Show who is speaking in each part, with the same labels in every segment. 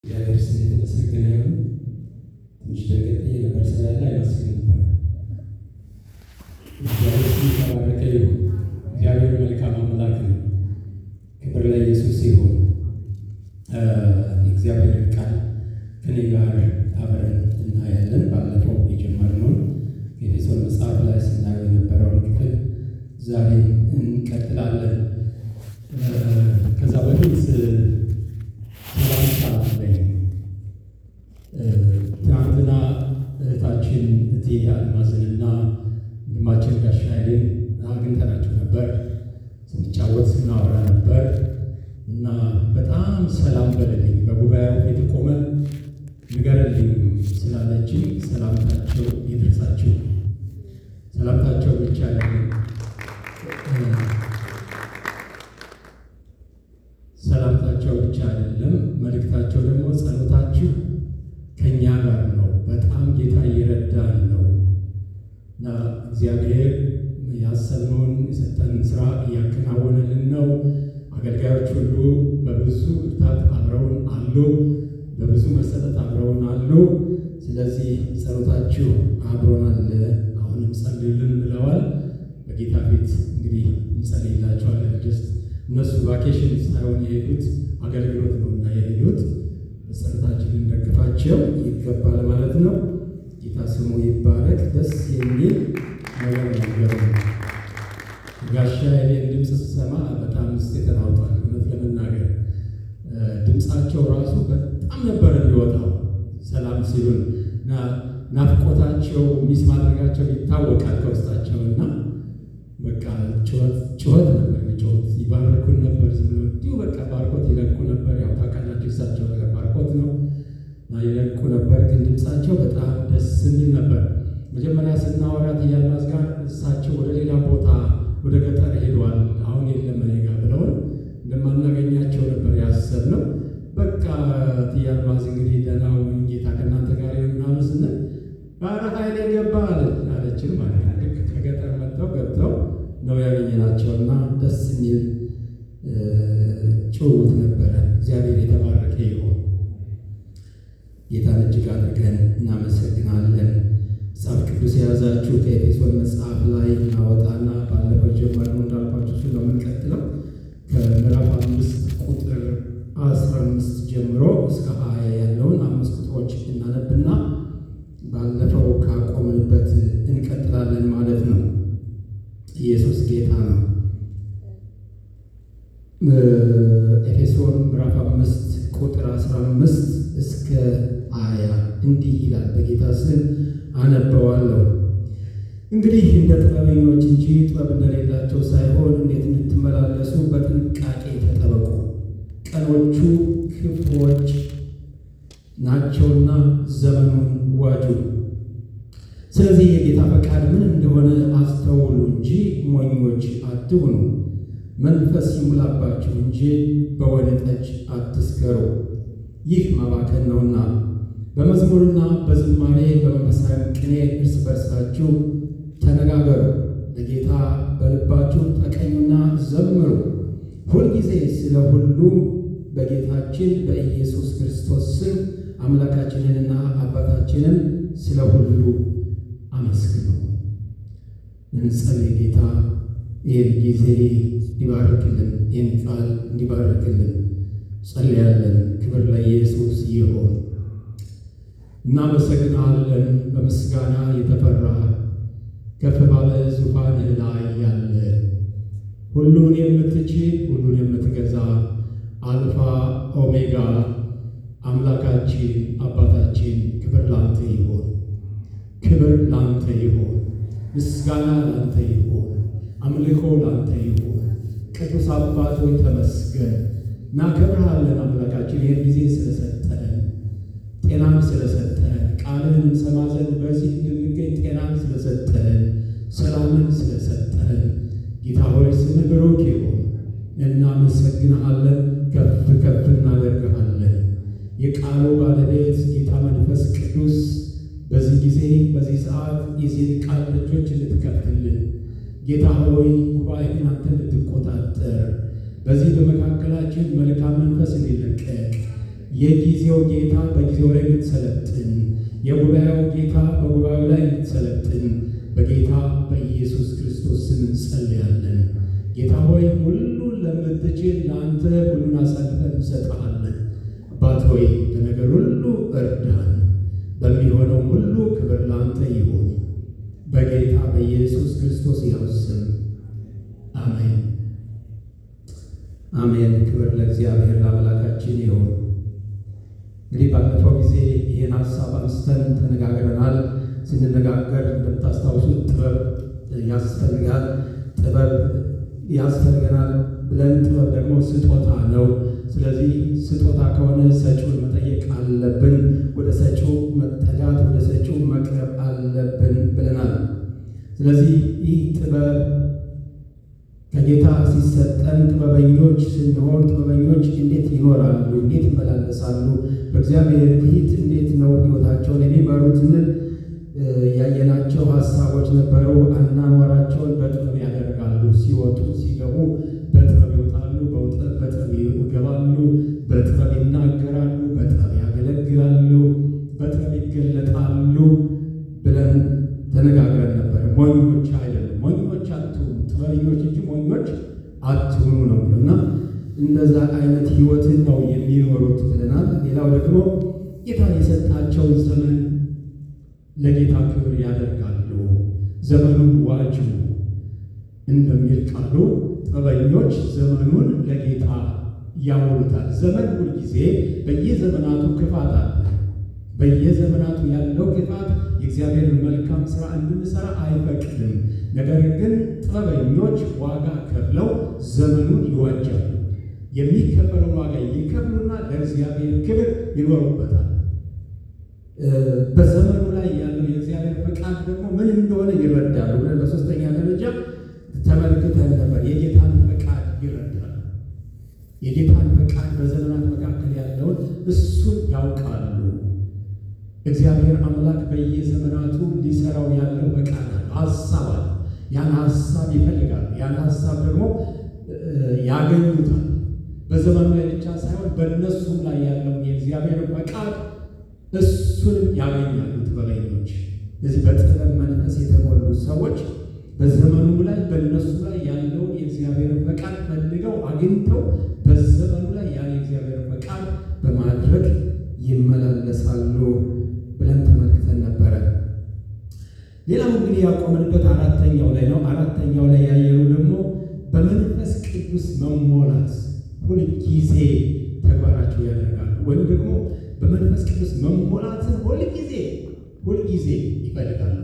Speaker 1: እግዚአብሔር ስም የተመሰገነ ይሁን። ትንሽ ደንገጥ ነበር ስላለ አይመስልም ነበር። እግዚአብሔር ስም የተባረከ ይሁን። እግዚአብሔር መልካም አምላክ ነው። ክብር ለኢየሱስ ይሁን። እግዚአብሔር ቃል ከኔ ጋር አብረን እናያለን። ባለፈው የጀመርነውን የኤፌሶን መጽሐፍ ላይ ስናየው የነበረውን ክፍል ዛሬ እንቀጥላለን። ከዛ በፊት ሰላምታ አለኝ። ትናንትና እህታችን እቴ አልማዝንና ወንድማችን ጋሽ ኃይሌን አግኝተናቸው ነበር። ስንጫወት ስናወራ ነበር እና በጣም ሰላም በልልኝ በጉባኤው ፊት ቆመን ንገረልኝ ስላለችኝ ሰላምታቸው ይድረሳችሁ። ሰላምታቸው ብቻ አይደለም፣ ሰላምታቸው ብቻ አይደለም፣ መልእክታቸው ደግሞ ጸሎታችሁ ከእኛ ጋር ነው። በጣም ጌታ እየረዳን ነው እና እግዚአብሔር ያሰብነውን የሰጠንን ስራ እያከናወነልን ነው። አገልጋዮች ሁሉ በብዙ ብርታት አብረውን አሉ፣ በብዙ መሰጠት አብረውን አሉ። ስለዚህ ጸሎታችሁ አብሮን አለ። አሁንም ጸልዩልን ብለዋል። በጌታ ፊት እንግዲህ እንጸልይላቸዋለን። ጀስት እነሱ ቫኬሽን ሳይሆን የሄዱት አገልግሎት ነው እና የሄዱት ጸሎታችንን ደግፋቸው ይገባል ማለት ነው። ጌታ ስሙ ይባረክ። ደስ የሚል ነገር ነው። ጋሻ ኃይሌን ድምፅ ስሰማ በጣም ውስጤ ተናውጧል። እውነት ለመናገር ድምፃቸው ራሱ በጣም ነበር የሚወጣው ሰላም ሲሉን እና ናፍቆታቸው ሚስ ማድረጋቸው ይታወቃል ከውስጣቸው እና በቃ ጩኸት ነበር የሚጮሁት። ይባረኩን ነበር። ዝም ብሎ እንዲሁ በቃ ባርኮት ይለቁ ነበር። ያው ታውቃላችሁ እሳቸው ነገር ባርኮት ነው እና ይለቁ ነበር። ግን ድምፃቸው በጣም ደስ የሚል ነበር። መጀመሪያ ስናወራት እያልማዝ ጋር እሳቸው ወደ ሌላ ቦታ ወደ ገጠር ሄደዋል፣ አሁን የለም እኔ ጋር ብለውን እንደማናገኛቸው ነበር ያሰብነው። በቃ እያልማዝ እንግዲህ ደህና ሁኑ ጌታ ከእናንተ ጋር ይሁን ምናምን ስንል ባረ ኃይሌ ገባ አለችን ማለት ነው። ልክ ከገጠር ገብተው ነው ያገኘናቸውና ደስ የሚል ጭውውት ነበረ። እግዚአብሔር የተባረከ ይሁን። ጌታን እጅግ አድርገን እናመሰግናለን። መጽሐፍ ቅዱስ የያዛችሁ ከኤፌሶን መጽሐፍ ላይ እናወጣና ባለፈው ጀመርነው እንዳልኳችሁ እሱን ነው የምንቀጥለው። ከምዕራፍ 5 ቁጥር 15 ጀምሮ እስከ 20 ያለውን 5 ቁጥሮች እናነብና ባለፈው ካቆምንበት እንቀጥላለን ማለት ነው። ኢየሱስ ጌታ ነው። ኤፌሶን ምዕራፍ 5 ቁጥር 15 እስከ 20 እንዲህ ይላል። በጌታ ስም አነበዋለሁ። እንግዲህ እንደ ጥበበኞች እንጂ ጥበብ እንደሌላቸው ሳይሆን እንዴት እንድትመላለሱ በጥንቃቄ ተጠበቁ። ቀኖቹ ክፉዎች ናቸውና ዘመኑን ዋጁ። ስለዚህ የጌታ ፈቃድ ምን እንደሆነ አስተውሉ እንጂ ሞኞች አትሁኑ። መንፈስ ይሙላባችሁ እንጂ በወይን ጠጅ አትስከሩ፣ ይህ ማባከን ነውና። በመዝሙርና በዝማሬ በመንፈሳዊ ቅኔ እርስ በርሳችሁ ተነጋገሩ፣ ለጌታ በልባችሁ ተቀኙና ዘምሩ። ሁልጊዜ ስለ ሁሉ በጌታችን በኢየሱስ ክርስቶስ ስም አምላካችንንና አባታችንን ስለ ሁሉ አመስግኑ። እንጸልይ። ጌታ ይህን ጊዜ እንዲባርክልን፣ ይህን ቃል እንዲባርክልን ጸልያለን። ክብር ለኢየሱስ ይሁን። እናመሰግናለን። በምስጋና የተፈራ ከፍ ባለ ዙፋንህ ላይ ያለ ሁሉን የምትችል ሁሉን የምትገዛ አልፋ ኦሜጋ አምላካችን አባታችን ክብር ላንተ ይሁን። ክብር ላንተ ይሁን። ምስጋና ላንተ ይሁን። አምልኮ ላንተ ይሁን። ቅዱስ አባት ሆይ ተመስገን። እናከብርሃለን አምላካችን ይህን ጊዜ ስለሰጠን፣ ጤናን ስለሰጠን፣ ቃልህን እንሰማ ዘንድ በዚህ እንድንገኝ ጤናን ስለሰጠን፣ ሰላምን ስለሰጠን ጌታ ሆይ ስምህ ብሩክ ይሁን። እናመሰግንሃለን። ከፍ ከፍ እናደርግሃለን። የቃሉ ባለቤት ጌታ መንፈስ ቅዱስ በዚህ ጊዜ በዚህ ሰዓት የዚህን ቃል ደጆች እንድትከፍትልን ጌታ ሆይ ጉባኤን አንተ እንድትቆጣጠር በዚህ በመካከላችን መልካም መንፈስ እንዲለቀቅ የጊዜው ጌታ በጊዜው ላይ የምትሰለጥን፣ የጉባኤው ጌታ በጉባኤው ላይ የምትሰለጥን በጌታ በኢየሱስ ክርስቶስ ስም እንጸልያለን። ጌታ ሆይ ሁሉን ለምትችል ለአንተ ሁሉን አሳልፈን እንሰጥሃለን። አባት ሆይ በነገር ሁሉ እርዳን። በሚሆነው ሁሉ ክብር ለአንተ ይሁን በጌታ በኢየሱስ ክርስቶስ ሕያው ስም አሜን፣ አሜን። ክብር ለእግዚአብሔር ለአምላካችን ይሁን። እንግዲህ ባለፈው ጊዜ ይህን ሀሳብ አንስተን ተነጋግረናል። ስንነጋገር እንደምታስታውሱት ጥበብ ያስፈልጋል፣ ጥበብ ያስፈልገናል ብለን ጥበብ ደግሞ ስጦታ ነው። ስለዚህ ስጦታ ከሆነ ሰጪውን መጠየቅ አለብን፣ ወደ ሰጪው መጠጋት፣ ወደ ሰጪው መቅረብ አለብን ብለናል። ስለዚህ ይህ ጥበብ ከጌታ ሲሰጠን ጥበበኞች ስንሆን ጥበበኞች እንዴት ይኖራሉ? እንዴት ይመላለሳሉ? በእግዚአብሔር ፊት እንዴት ነው ሕይወታቸውን የሚመሩትን ያየናቸው ሀሳቦች ነበሩ። አኗኗራቸውን በጥበብ ያደርጋሉ። ሲወጡ ሲገቡ በጥበብ ይወጣሉ፣ በጥበብ ይገባሉ፣ በጥበብ ይናገራሉ፣ በጥበብ ያገለግላሉ፣ በጥበብ ይገለጣሉ ብለን ተነጋግረን ነበር። ሞኞች አይደሉም። ሞኞች አትሁኑ፣ ጥበበኞች እንጂ ሞኞች አትሁኑ ነው እና እንደዛ አይነት ሕይወትን ነው የሚኖሩት ብለናል። ሌላው ደግሞ ጌታ የሰጣቸውን ዘመን ለጌታ ክብር ያደርጋሉ። ዘመኑን ዋጁ እንደሚል ቃሉ ጥበበኞች ዘመኑን ለጌታ ያውሉታል። ዘመን ሁልጊዜ በየዘመናቱ ክፋት አለ። በየዘመናቱ ያለው ክፋት የእግዚአብሔርን መልካም ሥራ እንድንሠራ አይፈቅድም። ነገር ግን ጥበበኞች ዋጋ ከፍለው ዘመኑን ይዋጃሉ። የሚከፈለውን ዋጋ ይከፍሉና ለእግዚአብሔር ክብር ይኖሩበታል። በዘመኑ ላይ ያለው የእግዚአብሔር ፈቃድ ደግሞ ምን እንደሆነ ይረዳሉ ብለን በሶስተኛ ደረጃ ተመልክተን ነበር። የጌታን ፈቃድ ይረዳሉ። የጌታን ፈቃድ በዘመናት መካከል ያለውን እሱን ያውቃሉ። እግዚአብሔር አምላክ በየዘመናቱ ሊሰራው ያለው ፈቃድ አለ፣ ሀሳብ አለ። ያን ሀሳብ ይፈልጋሉ። ያን ሀሳብ ደግሞ ያገኙታል። በዘመኑ ላይ ብቻ ሳይሆን በእነሱም ላይ ያለው የእግዚአብሔር ፈቃድ እሱንም ያገኛሉ ጥበበኞች። እዚህ በጥበብ መንፈስ የተሞሉ ሰዎች በዘመኑ ላይ በእነሱ ላይ ያለውን የእግዚአብሔር ፈቃድ ፈልገው አግኝተው በዘመኑ ላይ ያን የእግዚአብሔር ፈቃድ በማድረግ ይመላለሳሉ ብለን ተመልክተን ነበረ። ሌላው እንግዲህ ያቆምንበት አራተኛው ላይ ነው። አራተኛው ላይ ያየነው ደግሞ በመንፈስ ቅዱስ መሞላት ሁልጊዜ ተግባራቸው ያደርጋሉ ወይም ደግሞ በመንፈስ ቅዱስ መሞላትን ሁልጊዜ ይፈልጋሉ።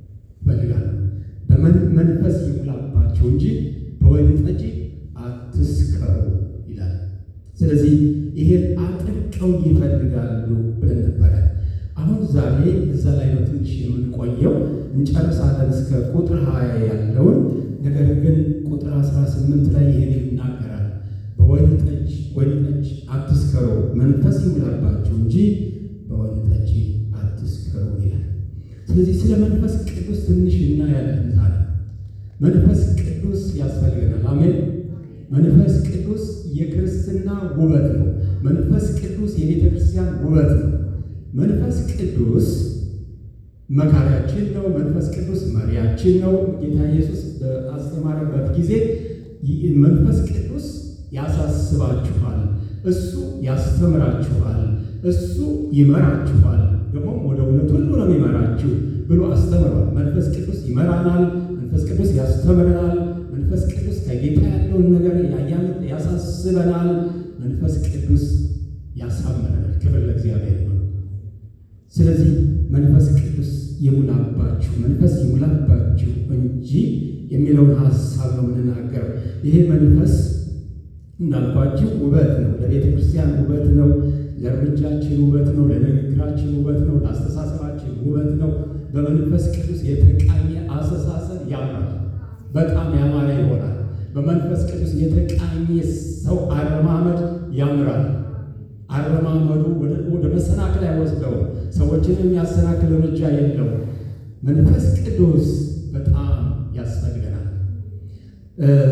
Speaker 1: በመንፈስ ይሙላባቸው እንጂ በወይን ጠጅ አትስከሩ ይላል። ስለዚህ ይሄን አጥብቀው ይፈልጋሉ ብለን ነበረ። አሁን ዛሬ እዛ ላይ ነው ትንሽ የምንቆየው። እንጨርሳለን እስከ ቁጥር 20 ያለውን። ነገር ግን ቁጥር 18 ላይ ይሄን ይናገራል። በወይን ጠጅ አትስከሩ፣ መንፈስ ይሙላባችሁ እንጂ በወይን ጠጅ አትስከሩ ይላል። ስለዚህ ስለ መንፈስ ቅዱስ ትንሽ እናያለን ዛሬ። መንፈስ ቅዱስ ያስፈልገናል። አሜን። መንፈስ ቅዱስ የክርስትና ውበት ነው። መንፈስ ቅዱስ የቤተ ክርስቲያን ውበት ነው። መንፈስ ቅዱስ መካሪያችን ነው። መንፈስ ቅዱስ መሪያችን ነው። ጌታ ኢየሱስ በአስተማረበት ጊዜ መንፈስ ቅዱስ ያሳስባችኋል፣ እሱ ያስተምራችኋል፣ እሱ ይመራችኋል፣ ደግሞ ወደ እውነት ሁሉ ነው የሚመራችሁ ብሎ አስተምሯል። መንፈስ ቅዱስ ይመራናል። መንፈስ ቅዱስ ያስተምረናል። መንፈስ ቅዱስ ከጌታ ያለውን ነገር ያሳስበናል። መንፈስ ቅዱስ ያሳምረናል። ክብር ለእግዚአብሔር ይሁን። ስለዚህ መንፈስ ቅዱስ ይሙላባችሁ፣ መንፈስ ይሙላባችሁ እንጂ የሚለውን ሀሳብ ነው የምንናገረው። ይሄ መንፈስ እንዳልኳችሁ ውበት ነው። ለቤተ ክርስቲያን ውበት ነው። ለእርምጃችን ውበት ነው። ለንግግራችን ውበት ነው። ለአስተሳሰባችን ውበት ነው። በመንፈስ ቅዱስ የተቃኘ አስተሳሰብ ያምራል፣ በጣም ያማረ ይሆናል። በመንፈስ ቅዱስ የተቃኘ ሰው አረማመድ ያምራል። አረማመዱ ወደ መሰናክል አይወስደው፣ ሰዎችን የሚያሰናክል እርምጃ የለው። መንፈስ ቅዱስ በጣም ያስፈልገናል።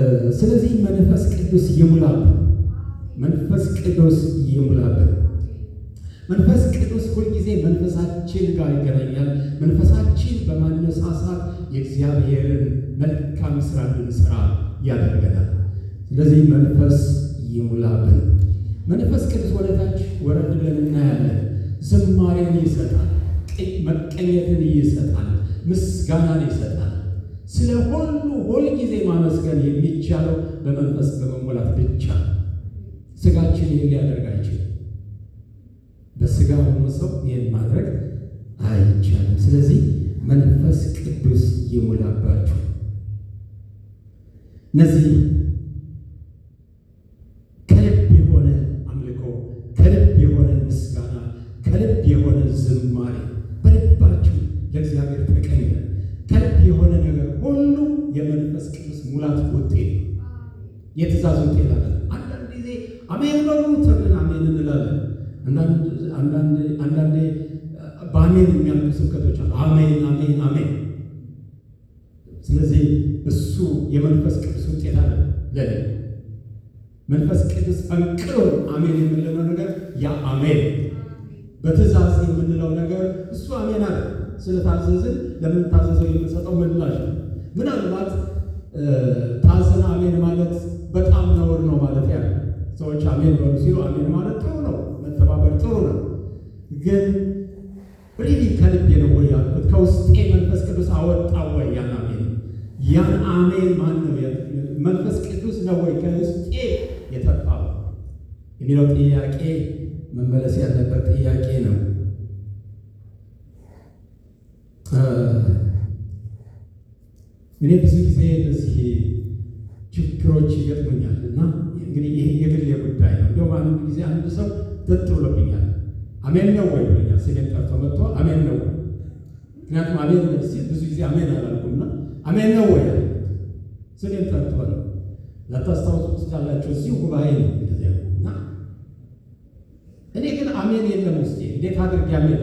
Speaker 1: ስለዚህ መንፈስ ቅዱስ ይሙላብን፣ መንፈስ ቅዱስ ይሙላብን። መንፈስ ቅዱስ ሁልጊዜ መንፈሳችን ጋር ይገናኛል። መንፈሳችን በማነሳሳት የእግዚአብሔርን መልካም ስራ እንድንሰራ ያደርገናል። ስለዚህ መንፈስ ይሙላብን። መንፈስ ቅዱስ ወደታች ወረድ ብለን እናያለን። ዝማሬን ይሰጣል፣ መቀኘትን ይሰጣል፣ ምስጋናን ይሰጣል። ስለ ሁሉ ሁልጊዜ ማመስገን የሚቻለው በመንፈስ በመሞላት ብቻ። ስጋችን ይህን ሊያደርግ አይችልም። በስጋ ሆኖ ሰው ይህን ማድረግ አይቻልም። ስለዚህ መንፈስ ቅዱስ ይሙላባችሁ። እነዚህ ከልብ የሆነ አምልኮ፣ ከልብ የሆነ ምስጋና፣ ከልብ የሆነ ዝማሬ በልባችሁ ለእግዚአብሔር ተቀኘ። ከልብ የሆነ ነገር ሁሉ የመንፈስ ቅዱስ ሙላት ውጤት፣ የትእዛዝ ውጤት አለ። አንዳንድ ጊዜ አሜን በሉ ተብለን አሜን እንላለን። አንዳንዴ በአሜን የሚያልቁ ስብከቶች አሉ። አሜን አሜን አሜን። ስለዚህ እሱ የመንፈስ ቅዱስ ውጤት አለ። ለኔ መንፈስ ቅዱስ ፈንቅሎ አሜን የምንለው ነገር ያ አሜን፣ በትእዛዝ የምንለው ነገር እሱ አሜን አለ። ስለታዘዝን ለምንታዘዘው የምንሰጠው ምላሽ ነው። ምናልባት ታዘን አሜን ማለት በጣም ነውር ነው ማለት ያለ ሰዎች አሜን በሉ ሲሉ አሜን ማለት ጥሩ ነው፣ መተባበር ጥሩ ነው። ግን ሪሊ ከልቤ ነው ወይ ያልኩት? ከውስጤ መንፈስ ቅዱስ አወጣው ወይ ያን አሜን? ያን አሜን ማን ነው? መንፈስ ቅዱስ ነው ወይ ከውስጤ የተፋው የሚለው ጥያቄ መመለስ ያለበት ጥያቄ ነው። እኔ ብዙ ጊዜ በዚህ ችግሮች ይገጥሙኛል እና እንግዲህ ይህ የግል ጉዳይ ነው። እንዲሁም አንድ ጊዜ አንድ ሰው ጥጥ ብሎብኛል። አሜን ነው ወይ ብሎኛል። ስሜን ጠርቶ መጥቶ አሜን ነው ወይ? ምክንያቱም አሜን ሲል ብዙ ጊዜ አሜን አላልኩምና አሜን ነው ወይ ስሜን ጠርቶ ነው። ለታስታውሱ ትችላላችሁ። እዚሁ ጉባኤ ነው እንደዚያ እና እኔ ግን አሜን የለም ውስጤ። እንዴት አድርጌ አሜን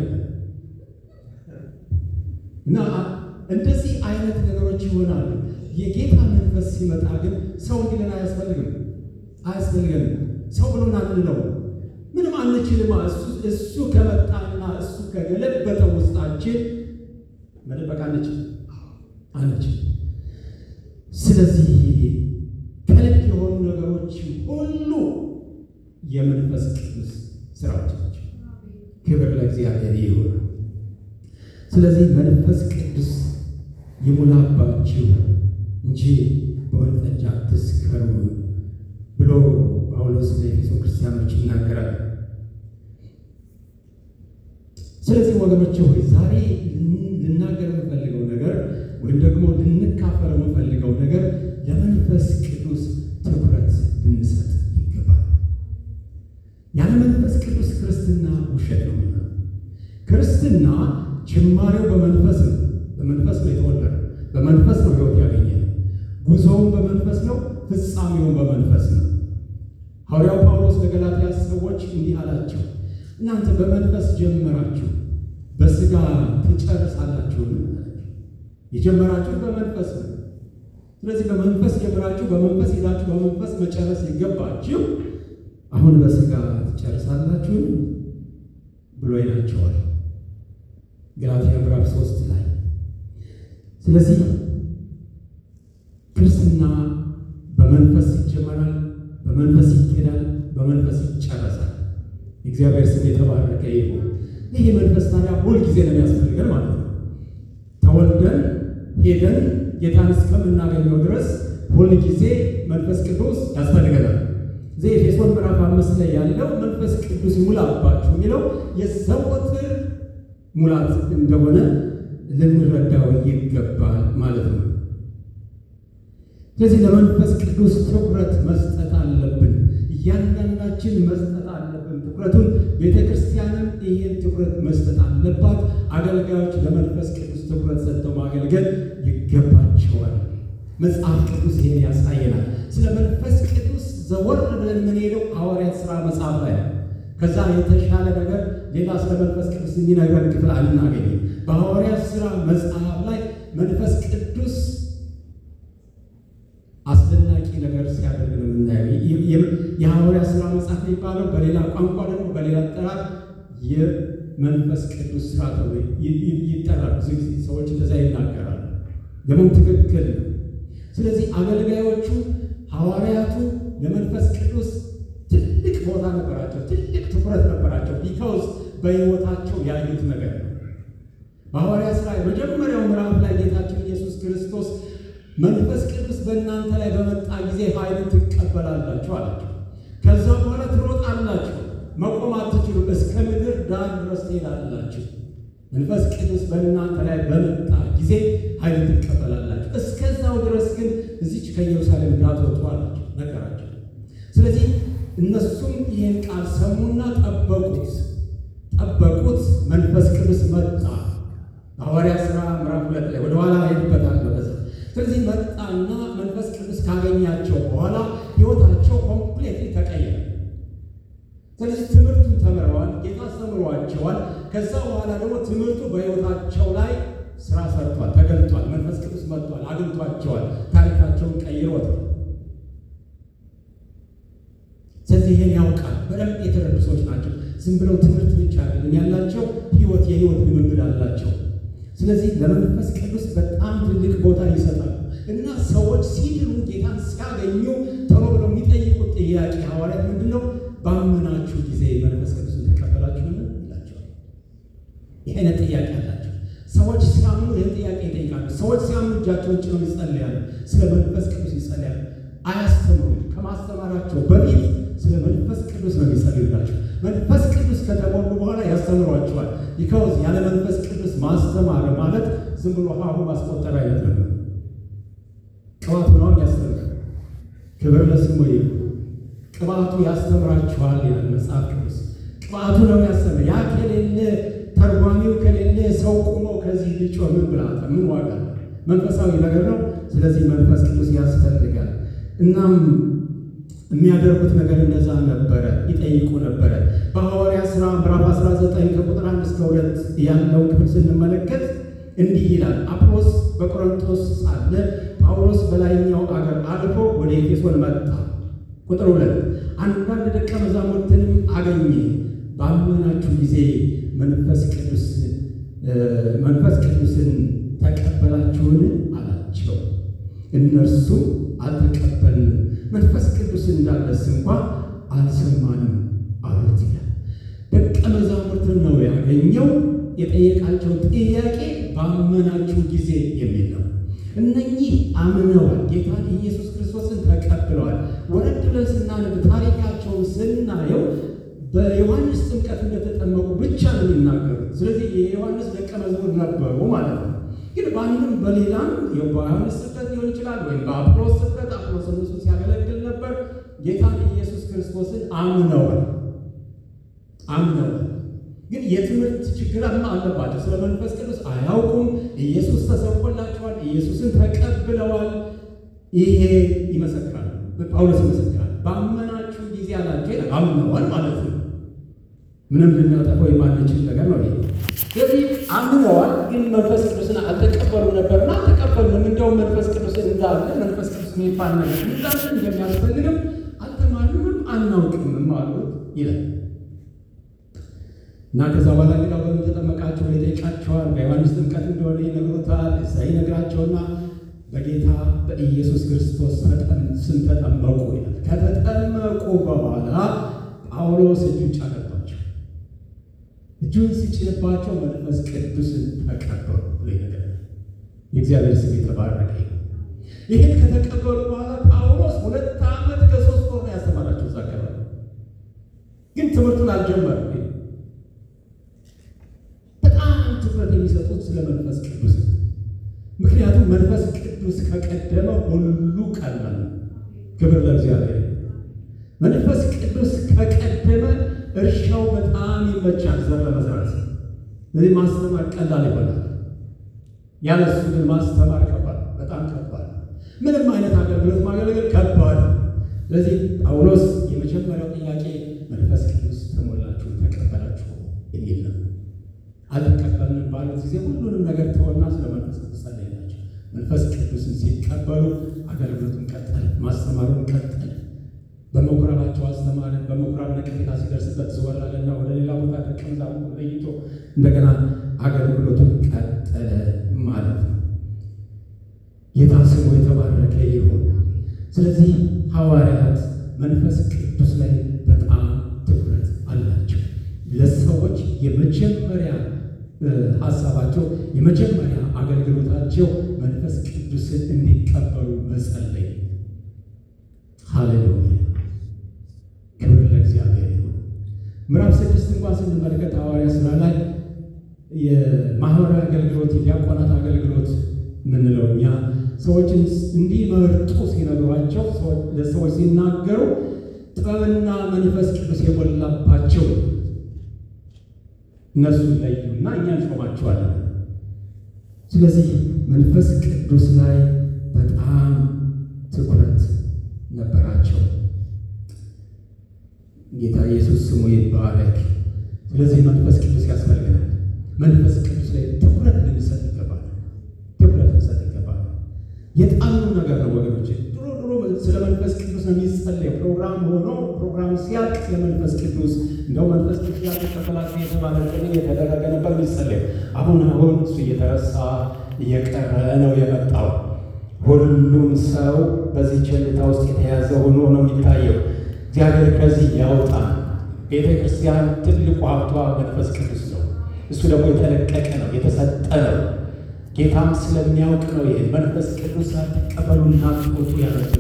Speaker 1: እና እንደዚህ አይነት ነገሮች ይሆናሉ። የጌታ መንፈስ ሲመጣ ግን ሰው እንዲለን አያስፈልገንም። ሰው ብሎን አንለው፣ ምንም አንችልም። እሱ ከመጣና እሱ ከገለበጠ ውስጣችን መደበቅ አንችል። ስለዚህ ከልብ የሆኑ ነገሮች ሁሉ የመንፈስ ቅዱስ ስራዎች ናቸው። ክብር ለእግዚአብሔር ይሁን። ስለዚህ መንፈስ ቅዱስ ይሙላባችሁ እንጂ በወይን ጠጅ አትስከሩ ብሎ ጳውሎስ ለኤፌሶን ክርስቲያኖች ይናገራል። ስለዚህ ወገኖቼ ሆይ ዛሬ ልናገር የምፈልገው ነገር ወይም ደግሞ ልንካፈል የምፈልገው ነገር ለመንፈስ ቅዱስ ትኩረት ልንሰጥ ይገባል። ያለ መንፈስ ቅዱስ ክርስትና ውሸት ነው። ክርስትና ጅማሬው በመንፈስ ነው። በመንፈስ ነው የተወለደው፣ በመንፈስ ነው ሕይወት ያገኘነው። ጉዞውን በመንፈስ ነው፣ ፍጻሜውን በመንፈስ ነው። ሐዋርያው ጳውሎስ ለገላትያ ሰዎች እንዲህ አላቸው፣ እናንተ በመንፈስ ጀመራችሁ በሥጋ ትጨርሳላችሁ። የጀመራችሁ በመንፈስ ነው። ስለዚህ በመንፈስ ጀምራችሁ በመንፈስ ሄዳችሁ በመንፈስ መጨረስ ይገባችሁ። አሁን በሥጋ ትጨርሳላችሁ ብሎ ይላቸዋል ገላትያ ምዕራፍ 3 ላይ። ስለዚህ ክርስትና በመንፈስ ይጀመራል፣ በመንፈስ ይሄዳል፣ በመንፈስ ይጨረሳል። እግዚአብሔር ስም የተባረከ ይሁን። ይህ መንፈስ ታዲያ ሁልጊዜ ነው የሚያስፈልገን ማለት ነው። ተወልደን ሄደን ጌታን እስከምናገኘው ድረስ ሁልጊዜ መንፈስ ቅዱስ ያስፈልገናል። እዚህ ኤፌሶን ምዕራፍ 5 ላይ ያለው መንፈስ ቅዱስ ይሙላባችሁ የሚለው የዘወትር ሙላት እንደሆነ ልንረዳው ይገባል ማለት ነው። ስለዚህ ለመንፈስ ቅዱስ ትኩረት መስጠት አለብን። እያንዳንዳችን መስጠት አለብን ትኩረቱን። ቤተ ክርስቲያንም ይህን ትኩረት መስጠት አለባት። አገልጋዮች ለመንፈስ ቅዱስ ትኩረት ሰጥተው ማገልገል ይገባቸዋል። መጽሐፍ ቅዱስ ይሄን ያሳየናል። ስለ መንፈስ ቅዱስ ዘወር ብለን የምንሄደው ሐዋርያት ሥራ መጽሐፍ ላይ ነው። ከዛ የተሻለ ነገር ሌላ ስለ መንፈስ ቅዱስ የሚነግረን ክፍል አናገኝም። በሐዋርያት ሥራ መጽሐፍ ላይ መንፈስ ቅዱስ አስደናቂ ነገር ሲያደርግ ነው የምናየው። የሐዋርያት ሥራ መጽሐፍ የሚባለው በሌላ ቋንቋ ደግሞ በሌላ አጠራር የመንፈስ ቅዱስ ሥራ ተብሎ ይጠራል። ብዙ ጊዜ ሰዎች እንደዛ ይናገራሉ። ደግሞ ትክክል ነው። ስለዚህ አገልጋዮቹ ሐዋርያቱ ለመንፈስ ቅዱስ ትልቅ ቦታ ነበራቸው፣ ትልቅ ትኩረት ነበራቸው። ቢካውስ በሕይወታቸው ያዩት ነገር ነው። በሐዋርያት ሥራ የመጀመሪያው ምዕራፍ ላይ ጌታችን ኢየሱስ ክርስቶስ መንፈስ ቅዱስ በእናንተ ላይ በመጣ ጊዜ ኃይልን ትቀበላላችሁ አላቸው። ከዛ በኋላ ትሮጣላችሁ፣ መቆም አትችሉም፣ እስከ ምድር ዳር ድረስ ትሄዳላችሁ። መንፈስ ቅዱስ በእናንተ ላይ በመጣ ጊዜ ኃይልን ትቀበላላችሁ፣ እስከዛው ድረስ ግን እዚች ከኢየሩሳሌም እንዳትወጡ አላቸው፣ ነገራቸው። ስለዚህ እነሱም ይህን ቃል ሰሙና ጠበቁት። መንፈስ ቅዱስ መጣ። ሐዋርያት ሥራ ምዕራፍ 2 ላይ ወደኋላ ሄድበታለሁ በዛ። ስለዚህ መጣና መንፈስ ቅዱስ ካገኛቸው በኋላ ሕይወታቸው ኮምፕሌትሊ ተቀየረ። ስለዚህ ትምህርቱን ተምረዋል፣ ጌታ አስተምሯቸዋል። ከዛ በኋላ ደግሞ ትምህርቱ በሕይወታቸው ላይ ስራ ሰርቷል፣ ተገልጧል። መንፈስ ቅዱስ መጥቷል፣ አግኝቷቸዋል፣ ታሪካቸውን ቀይሮታል። ስለዚህ ይሄን ያውቃል። በደንብ የተረዱ ሰዎች ናቸው። ዝም ብለው ትምህርት ብቻ አይደለም ያላቸው፣ የህይወት ልምምድ አላቸው። ስለዚህ ለመንፈስ ቅዱስ በጣም ትልቅ ቦታ ይሰጣሉ እና ሰዎች ሲድኑ ጌታን ሲያገኙ ቶሎ ብለው የሚጠይቁት ጥያቄ ሐዋርያት ምንድን ነው? ባመናችሁ ጊዜ መንፈስ ቅዱስን ተቀበላችሁን ይላቸዋል። ይህ አይነት ጥያቄ አላቸው። ሰዎች ሲያምኑ ይህን ጥያቄ ይጠይቃሉ። ሰዎች ሲያምኑ እጃቸውን ጭነው ይጸልያሉ፣ ስለ መንፈስ ቅዱስ ይጸልያሉ። አያስተምሩም። ከማስተማራቸው በፊት ስለ መንፈስ ቅዱስ ነው የሚጸልዩላቸው። መንፈስ ቅዱስ ከተሞሉ በኋላ ያስተምሯቸዋል። ቢካውዝ ያለ መንፈስ ቅዱስ ማስተማር ማለት ዝም ብሎ ሀሁ ማስቆጠር አይነት ነው። ቅባቱ ነው ያስተምራል። ክብር ለስሙ ይሁን። ቅባቱ ያስተምራችኋል ይላል መጽሐፍ ቅዱስ። ቅባቱ ነው ያስተምር። ያ ከሌለ ተርጓሚው ከሌለ ሰው ቁሞ ከዚህ ልጮ ምን ብላታ ምን ዋጋ? መንፈሳዊ ነገር ነው። ስለዚህ መንፈስ ቅዱስ ያስፈልጋል። እናም የሚያደርጉት ነገር እንደዛ ነበረ፣ ይጠይቁ ነበረ። በሐዋርያት ሥራ ምዕራፍ 19 ከቁጥር 1 እስከ 2 ያለው ክፍል ስንመለከት እንዲህ ይላል። አጵሎስ በቆሮንቶስ ሳለ ጳውሎስ በላይኛው አገር አልፎ ወደ ኤፌሶን መጣ። ቁጥር 2 አንዳንድ ደቀ መዛሙርትንም አገኘ። ባመናችሁ ጊዜ መንፈስ ቅዱስን ተቀበላችሁን አላቸው። እነርሱ አልተቀበልንም፣ መንፈስ ቅዱስ እንዳለስ እንኳ አልሰማንም አሉት ይላል። ደቀ መዛሙርትን ነው ያገኘው። የጠየቃቸው ጥያቄ ባመናችሁ ጊዜ የሚል ነው። እነኚህ አምነዋል፣ ጌታን ኢየሱስ ክርስቶስን ተቀብለዋል። ወረድ ብለን ስናነብ ታሪካቸውን ስናየው በዮሐንስ ጥምቀት እንደተጠመቁ ብቻ ነው የሚናገሩት። ስለዚህ የዮሐንስ ደቀ መዝሙር ነበሩ ማለት ነው። ግን በአንድም በሌላም በዮሐንስ ስብከት ሊሆን ይችላል፣ ወይም በአጵሎስ ስብከት፣ አጵሎስ እነሱ ሲያገለግል ነበር። ጌታን ኢየሱስ ክርስቶስን አምነዋል። ግን የትምህርት ችግርም አለባቸው። ስለ መንፈስ ቅዱስ አያውቁም። ኢየሱስ ተሰብኮላቸዋል፣ ኢየሱስን ተቀብለዋል። ይሄ ይመሰክራል፣ ጳውሎስ ይመሰክራል። ባመናችሁ ጊዜ አላቸው። አምነዋል ማለት ነው። ምንም ልናጠፈው የማንችል ነገር ነው። ስለዚህ አምነዋል፣ ግን መንፈስ ቅዱስን አልተቀበሉ ነበርና አልተቀበሉም። እንደውም መንፈስ ቅዱስን እንዳለ መንፈስ ቅዱስ የሚባል ነገር እንዳለ እንደሚያስፈልግም አልተማሩም፣ አናውቅም አሉት ይላል እና ከዛ በኋላ እንግዲህ በምን ተጠመቃችሁ ብሎ ይጠይቃቸዋል። በዮሐንስ ጥምቀት እንደሆነ ይነግሩታል። እዛ ይነግራቸውና በጌታ በኢየሱስ ክርስቶስ ስም ተጠመቁ ይላል። ከተጠመቁ በኋላ ጳውሎስ እጁን ጫነባቸው። እጁን ሲጭንባቸው መንፈስ ቅዱስን ተቀበሉ ብሎ ይነግራል። የእግዚአብሔር ስም የተባረከ። ይህን ከተቀበሉ በኋላ ጳውሎስ 2 ዓመት ከ3 ወር ነው ያስተማራቸው። እዛ አካባቢ ግን ትምህርቱን አልጀመረም። ትኩረት የሚሰጡት ስለ መንፈስ ቅዱስ፣ ምክንያቱም መንፈስ ቅዱስ ከቀደመ ሁሉ ቀላል ነው። ክብር ለእግዚአብሔር። መንፈስ ቅዱስ ከቀደመ እርሻው በጣም ይመቻል ዘር ለመዝራት። ስለዚህ ማስተማር ቀላል ይሆናል። ያለሱ ግን ማስተማር ከባድ፣ በጣም ከባድ፣ ምንም አይነት አገልግሎት ማገልገል ከባድ። ስለዚህ ጳውሎስ የመጀመሪያው ጥያቄ መንፈስ ቅዱስ ተሞላችሁ ተቀበላችሁ የሚል ነው። አልተቀበልንም ባሉት ጊዜ ሁሉንም ነገር ተወና ስለ መንፈስ ቅዱስ ጸለይላቸው። መንፈስ ቅዱስን ሲቀበሉ አገልግሎቱን ቀጠለ፣ ማስተማሩን ቀጠለ። በምኩራባቸው አስተማረ። በምኩራብ ነቀፌታ ሲደርስበት ዘወር አለና ወደ ሌላ ቦታ ደቀ መዛሙርቱን ለይቶ እንደገና አገልግሎቱን ቀጠለ ማለት ነው። ጌታ ስሙ የተባረከ ይሁን። ስለዚህ ሐዋርያት መንፈስ ቅዱስ ላይ በጣም ትኩረት አላቸው። ለሰዎች የመጀመሪያ ሀሳባቸው የመጀመሪያ አገልግሎታቸው መንፈስ ቅዱስን እንዲቀበሉ መጸለይ። ሃሌሉያ፣ ክብር ለእግዚአብሔር ይሁን። ምዕራፍ 6 እንኳን ስንመለከት ሐዋርያ ሥራ ላይ የማህበራዊ አገልግሎት የዲያቆናት አገልግሎት ምንለው እኛ ሰዎችን እንዲመርጡ ሲነግሯቸው ለሰዎች ሲናገሩ ጥበብና መንፈስ ቅዱስ የሞላባቸው እነሱን ለዩና እኛ እንሾማቸዋለን። ስለዚህ መንፈስ ቅዱስ ላይ በጣም ትኩረት ነበራቸው። ጌታ ኢየሱስ ስሙ ይባረክ። ስለዚህ መንፈስ ቅዱስ ያስፈልገናል። መንፈስ ቅዱስ ላይ ትኩረት ልንሰጥ ይገባል። ትኩረት ልንሰጥ ይገባል። የጣሉ ነገር ነው ወገኖች። ድሮ ስለ መንፈስ ቅዱስ ነው የሚጸለየው። ፕሮግራም ሲያልቅ ስለ መንፈስ ቅዱስ እንደው መንፈስ ቅዱስ ያልተቀበላችሁ የተባለ ጥሪ የተደረገ ነበር የሚጸለየው። አሁን እሱ እየተረሳ እየቀረ ነው የመጣው። ሁሉም ሰው በዚህ ቸልታ ውስጥ የተያዘ ሆኖ ነው የሚታየው። እግዚአብሔር ከዚህ ያውጣል። ቤተ ክርስቲያን ትልቁ ሀብቷ መንፈስ ቅዱስ ነው። እሱ ደግሞ የተለቀቀ ነው፣ የተሰጠ ነው። ጌታም ስለሚያውቅ ነው ይሄ መንፈስ ቅዱስ አትቀበሉና ትወጡ ያላቸው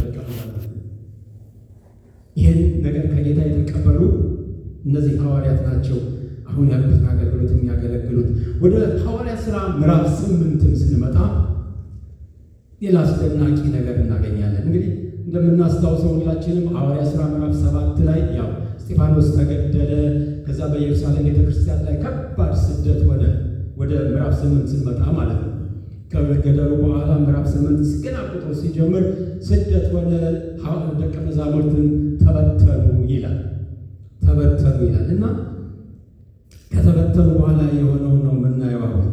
Speaker 1: ይህን ነገር ከጌታ የተቀበሉ እነዚህ ሐዋርያት ናቸው አሁን ያሉትን አገልግሎት የሚያገለግሉት። ወደ ሐዋርያ ሥራ ምዕራፍ 8 ስንመጣ ሌላ አስደናቂ ነገር እናገኛለን። እንግዲህ እንደምናስታውሰው ሁላችንም ሐዋርያ ሥራ ምዕራፍ 7 ላይ ያው እስጢፋኖስ ተገደለ። ከዛ በኢየሩሳሌም ቤተክርስቲያን ላይ ከባድ ስደት ሆነ። ወደ ምዕራፍ 8 ስንመጣ ማለት ነው። ከመገደሉ በኋላ ምዕራፍ 8 ገና ቁጥሩ ሲጀምር ስደት ሆነ። ደቀ መዛሙርትን ተበተኑ ይላል እና ከተበተኑ በኋላ የሆነው ነው የምናየው። አሁን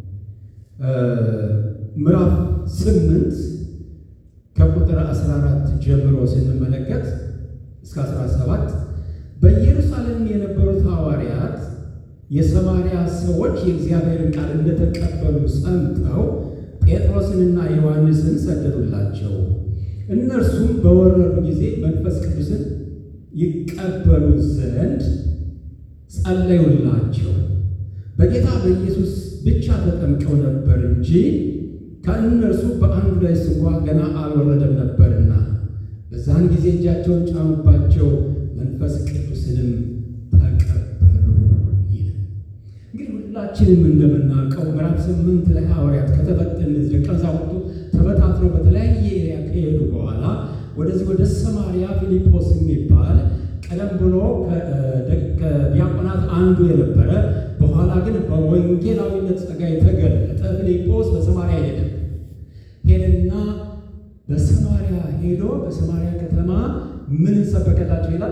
Speaker 1: ምዕራፍ 8 ከቁጥር 14 ጀምሮ ስንመለከት እስከ 17 በኢየሩሳሌም የነበሩት ሐዋርያት የሰማርያ ሰዎች የእግዚአብሔርን ቃል እንደተቀበሉ ሰምተው ጴጥሮስንና ዮሐንስን ሰደዱላቸው። እነርሱም በወረዱ ጊዜ መንፈስ ቅዱስን ይቀበሉ ዘንድ ጸለዩላቸው። በጌታ በኢየሱስ ብቻ ተጠምቀው ነበር እንጂ ከእነርሱ በአንዱ ላይ ስንኳ ገና አልወረደም ነበርና፣ በዛን ጊዜ እጃቸውን ጫኑባቸው፣ መንፈስ ቅዱስንም ተቀበሉ ይላል። እንግዲህ ሁላችንም እንደምናውቀው ምዕራፍ 8 ላይ ሐዋርያት ከተበተኑ ደቀ መዛሙርቱ ተበታትነው በተለያየ ኤሪያ ከሄዱ በኋላ ወደዚህ ወደ ሰማርያ ፊልጶስ የሚባል ቀደም ብሎ ከዲያቆናት አንዱ የነበረ በኋላ ግን በወንጌላዊነት ጸጋ የተገለጠ ፊልጶስ በሰማርያ ሄደና በሰማርያ ሄዶ በሰማርያ ከተማ ምን ሰበከላቸው ይላል?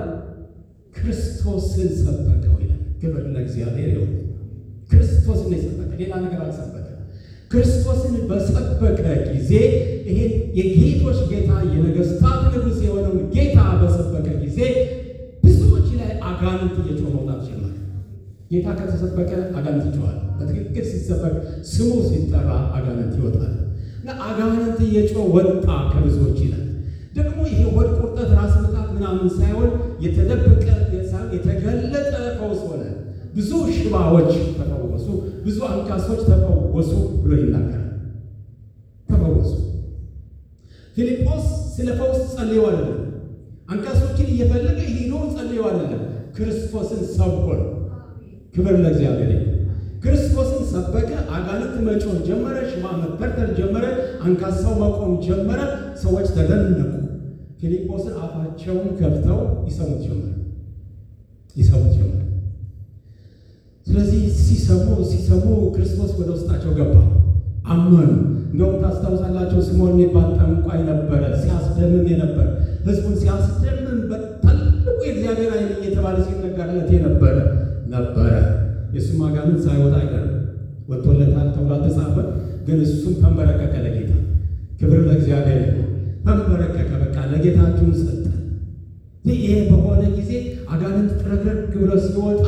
Speaker 1: ክርስቶስን ሰበከው ይላል። ክብር ለእግዚአብሔር ይሁን። ክርስቶስን የሰበከ ሌላ ነገር አልሰበከ። ክርስቶስን በሰበከ ጊዜ ይሄ የጌቶች ጌታ የነገስታት ንጉሥ የሆነውን ጌታ በሰበከ ጊዜ ብዙዎች ላይ አጋንንት እየጮሁ መውጣት ጀመረ። ጌታ ከተሰበከ አጋንንት ይጮኻል። በትክክል ሲሰበክ ስሙ ሲጠራ አጋንንት ይወጣል እና አጋንንት እየጮኸ ወጣ ከብዙዎች ይላል። ደግሞ ይሄ ሆድ ቁርጠት፣ ራስ ምታት ምናምን ሳይሆን የተደበቀ የተገለጠ ፈውስ ሆነ። ብዙ ሽባዎች ተፈወሱ፣ ብዙ አንካሶች ተፈወሱ ብሎ ይናገራል። ተፈወሱ። ፊልጶስ ስለ ፈውስ ጸልዮ አይደለም፣ አንካሶችን እየፈለገ ሄዶ ጸልዮ አይደለም፣ ክርስቶስን ሰብኮ ነው። ክብር ለእግዚአብሔር። ክርስቶስን ሰበከ። አጋንንት መጮህ ጀመረ፣ ሽባ መበርተር ጀመረ፣ አንካሳው መቆም ጀመረ። ሰዎች ተደነቁ። ፊልጶስን አፋቸውን ከፍተው ይሰሙት ጀመረ። ስለዚህ ሲሰሙ ክርስቶስ ወደ ውስጣቸው ገባ፣ አመኑ። እንደውም ታስታውሳላቸው ስምዖን የሚባል ጠንቋይ ነበረ፣ ሲያስደምም የነበረ ሕዝቡን ሲያስደምም በትልቁ የእግዚአብሔር ኃይል እየተባለ ሲነገርለት የነበረ የእሱም አጋንንት ሳይወጣ አይቀርም፣ ወጥቶለታል ተብሎ አልተጻፈ። ግን እሱም ተንበረከከ ለጌታ። ክብር ለእግዚአብሔር። ተንበረከከ፣ በቃ ለጌታችሁን ሰጠ። ይሄ በሆነ ጊዜ አጋንንት ጥረግረግ ብለው ሲወጣ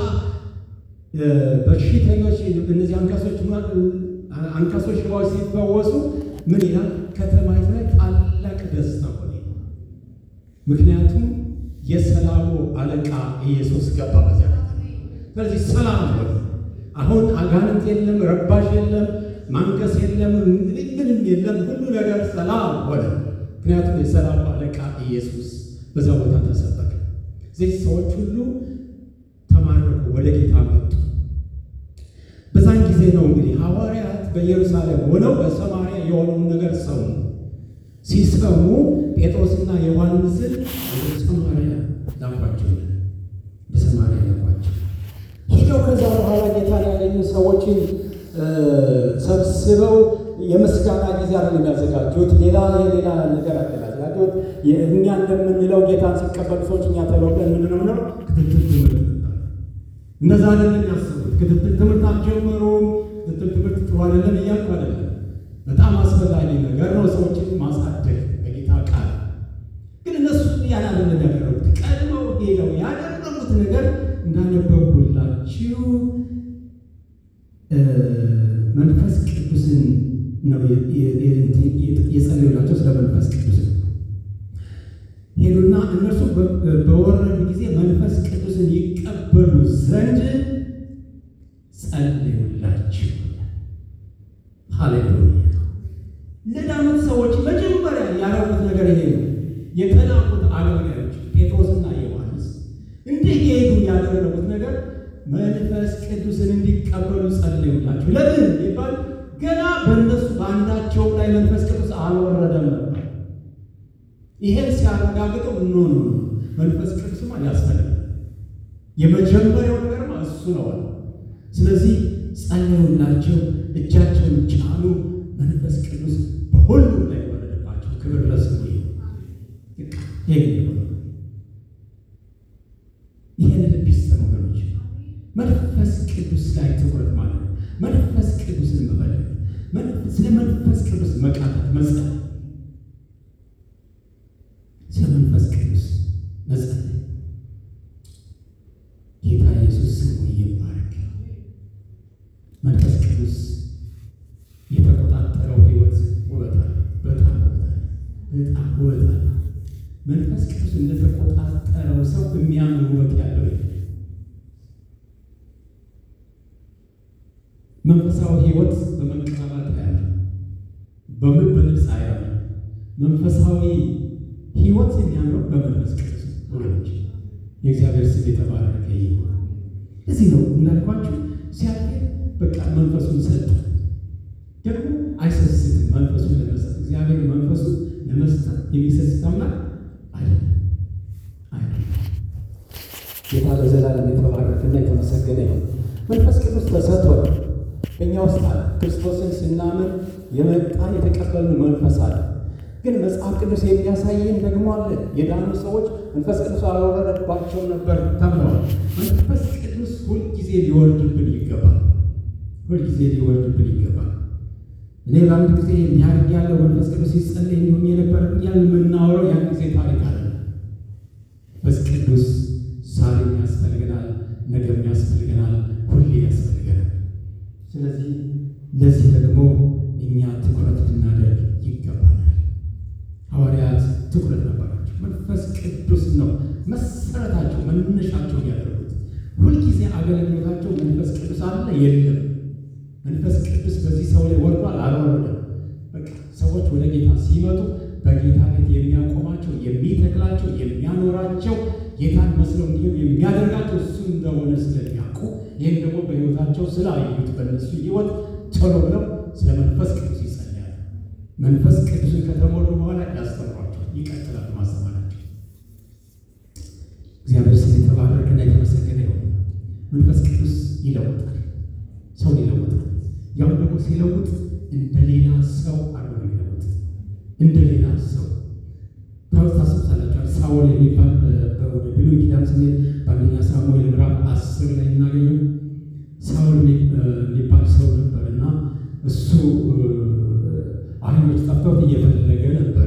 Speaker 1: በሽተኞች እነዚህ አንካሶች ሽባዎች ሲፈወሱ ምን ይላል? ከተማይቱ ላይ ታላቅ ደስታ ሆነ። ምክንያቱም የሰላሙ አለቃ ኢየሱስ ገባ በዚያ ከተማ። ስለዚህ ሰላም ሆነ። አሁን አጋንንት የለም፣ ረባሽ የለም፣ ማንገስ የለም፣ ምንም የለም። ሁሉ ነገር ሰላም ሆነ። ምክንያቱም የሰላሙ አለቃ ኢየሱስ በዛ ቦታ ተሰበከ። እዚህ ሰዎች ሁሉ ተማረኩ፣ ወደ ጌታ መጡ። በዛን ጊዜ ነው እንግዲህ ሐዋርያት በኢየሩሳሌም ሆነው በሰማርያ የሆነውን ነገር ሰሙ። ሲሰሙ ጴጥሮስና ዮሐንስን ወደ ሰማርያ ላኳቸው። በሰማርያ ላኳቸው። ሄደው ከዛ በኋላ ጌታን ያገኙ ሰዎችን ሰብስበው የምስጋና ጊዜ አይደለም ያዘጋጁት። ሌላ ነገር አዘጋጁት። እኛ እንደምንለው ጌታን ሲቀበሉ ሰዎች እኛ ተለውጠን ምንድነው ነው ክትትል ትምህርት እንደዛ አይደለም ያሰቡት። ክትትል ትምህርት አልጀመሩም። ክትትል ትምህርት ጥሩ አይደለም እያልኩ አይደለም። በጣም አስፈላጊ ነገር ነው ሰዎችን ማሳደግ በጌታ ቃል። ግን እነሱ ያን አይደለም ያደረጉት። ቀድመው ሄደው ያደረጉት ነገር እንዳነበብኩላችሁ መንፈስ ቅዱስን ነው የጸለዩላቸው። ስለ መንፈስ ቅዱስ ሄዱና እነርሱ በወረዱ ጊዜ መንፈስ ቅዱስን ይቀበሉ ዘንድ ጸለዩላቸው። ሃሌሉያ! ለዳኑት ሰዎች መጀመሪያ ያደረጉት ነገር ይሄ ነው። የተላኩት አገልጋዮች ጴጥሮስና ዮሐንስ እንዲሄዱ ያደረጉት ነገር መንፈስ ቅዱስን እንዲቀበሉ ጸለዩላቸው። ለምን ይባል? ገና በእነሱ በአንዳቸው ላይ መንፈስ ቅዱስ አልወረደም ነበር። ይሄን ሲያረጋግጠው ኖ መንፈስ ቅዱስማ ያስፈልጋል፣ የመጀመሪያው ነገርማ እሱ ነው። ስለዚህ ጸለዩላቸው፣ እጃቸውን ጫኑ፣ መንፈስ ቅዱስ በሁሉም ላይ ወረደባቸው። ክብር ለስሙ ይሁን። ይሄን ልብ ይስጠን ወገኖች። መንፈስ ቅዱስ ላይ ትኩረት ማለት ነው። መንፈስ ቅዱስን መፈለግ፣ ስለ መንፈስ ቅዱስ መቃተት፣ መጸለይ፣ ስለ መንፈስ ቅዱስ መጸለይ። ጌታ ኢየሱስ ስሙ ይባረክ። መንፈስ ቅዱስ የተቆጣጠረው ሕይወት ውበት አለ። በጣም ውበት አለ። መንፈስ ቅዱስ እንደተቆጣጠረው ሰው የሚያምር ውበት ያለው መንፈሳዊ ሕይወት በመቀባባት ያለ በልብስ አያለ መንፈሳዊ ሕይወት የሚያምረው በመንፈስ ቅዱስ ወገኖች፣ የእግዚአብሔር ስም የተባረከ ይሁን። እዚህ ነው እንዳልኳችሁ ሲያልፍ በቃ መንፈሱን ሰጠ። ደግሞ አይሰስትም። መንፈሱን ለመስጠት እግዚአብሔር መንፈሱን ለመስጠት የሚሰስት አምላክ አይደለም። ጌታ ለዘላለም የተባረከና የተመሰገነ ይሁን። መንፈስ ቅዱስ ተሰጥቷል፣ በእኛ ውስጥ አለ። ክርስቶስን ስናምን የመጣ የተቀበልን መንፈስ አለ። ግን መጽሐፍ ቅዱስ የሚያሳየን ደግሞ አለ። የዳኑ ሰዎች መንፈስ ቅዱስ አልወረደባቸው ነበር ተብለዋል። መንፈስ ቅዱስ ሁልጊዜ ሊወርድብን ይገባል። ሁልጊዜ ሊወርድብን ይገባል። እኔ በአንድ ጊዜ የሚያድግ ያለው መንፈስ ቅዱስ ሲጸለይ እንዲሁም የነበረብኝ ያን የምናወረው ያን ጊዜ ታሪክ አለ። መንፈስ ቅዱስ ዛሬም ያስፈልገናል፣ ነገም ያስፈልገናል፣ ሁሌ ያስፈልገናል። ስለዚህ ለዚህ ደግሞ እኛ ትኩረት ልናደርግ ይገባናል። ሐዋርያት ትኩረት ነበራቸው። መንፈስ ቅዱስ ነው መሰረታቸው፣ መነሻቸው ያደረጉት። ሁልጊዜ አገልግሎታቸው መንፈስ ቅዱስ አለ የለም፣ መንፈስ ቅዱስ በዚህ ሰው ላይ ወርዷል አልወረደም። በቃ ሰዎች ወደ ጌታ ሲመጡ በጌታ ቤት የሚያቆማቸው፣ የሚተክላቸው፣ የሚያኖራቸው፣ ጌታን መስለው እንዲሁ የሚያደርጋቸው እሱ እንደሆነ ስለሚያውቁ ይህን ደግሞ በሕይወታቸው ስላዩት በእነሱ ሕይወት ቶሎ ብለው ስለ መንፈስ ቅዱስ ይጸልያሉ። መንፈስ ቅዱስን ከተሞሉ በኋላ ያስተምሯቸው፣ ይቀጥላሉ ማስተማራቸው። እግዚአብሔር ስም የተባረከና የተመሰገነ ይሁን። መንፈስ ቅዱስ ይለውጣል፣ ሰው ይለውጣል። ያው ደግሞ ሲለውጥ እንደ ሌላ ሰው አድርጎ ይለውጥ። እንደ ሌላ ሰው ታስታውሳላችሁ። ሳኦል የሚባል ወደ ብሉይ ኪዳን ስንሄድ በአንደኛ ሳሙኤል ምዕራፍ 10 ላይ እናገኘው። ሳኦል የሚባል ሰው ነበርና እሱ አህዮች ጠፍተውት እየፈለገ ነበረ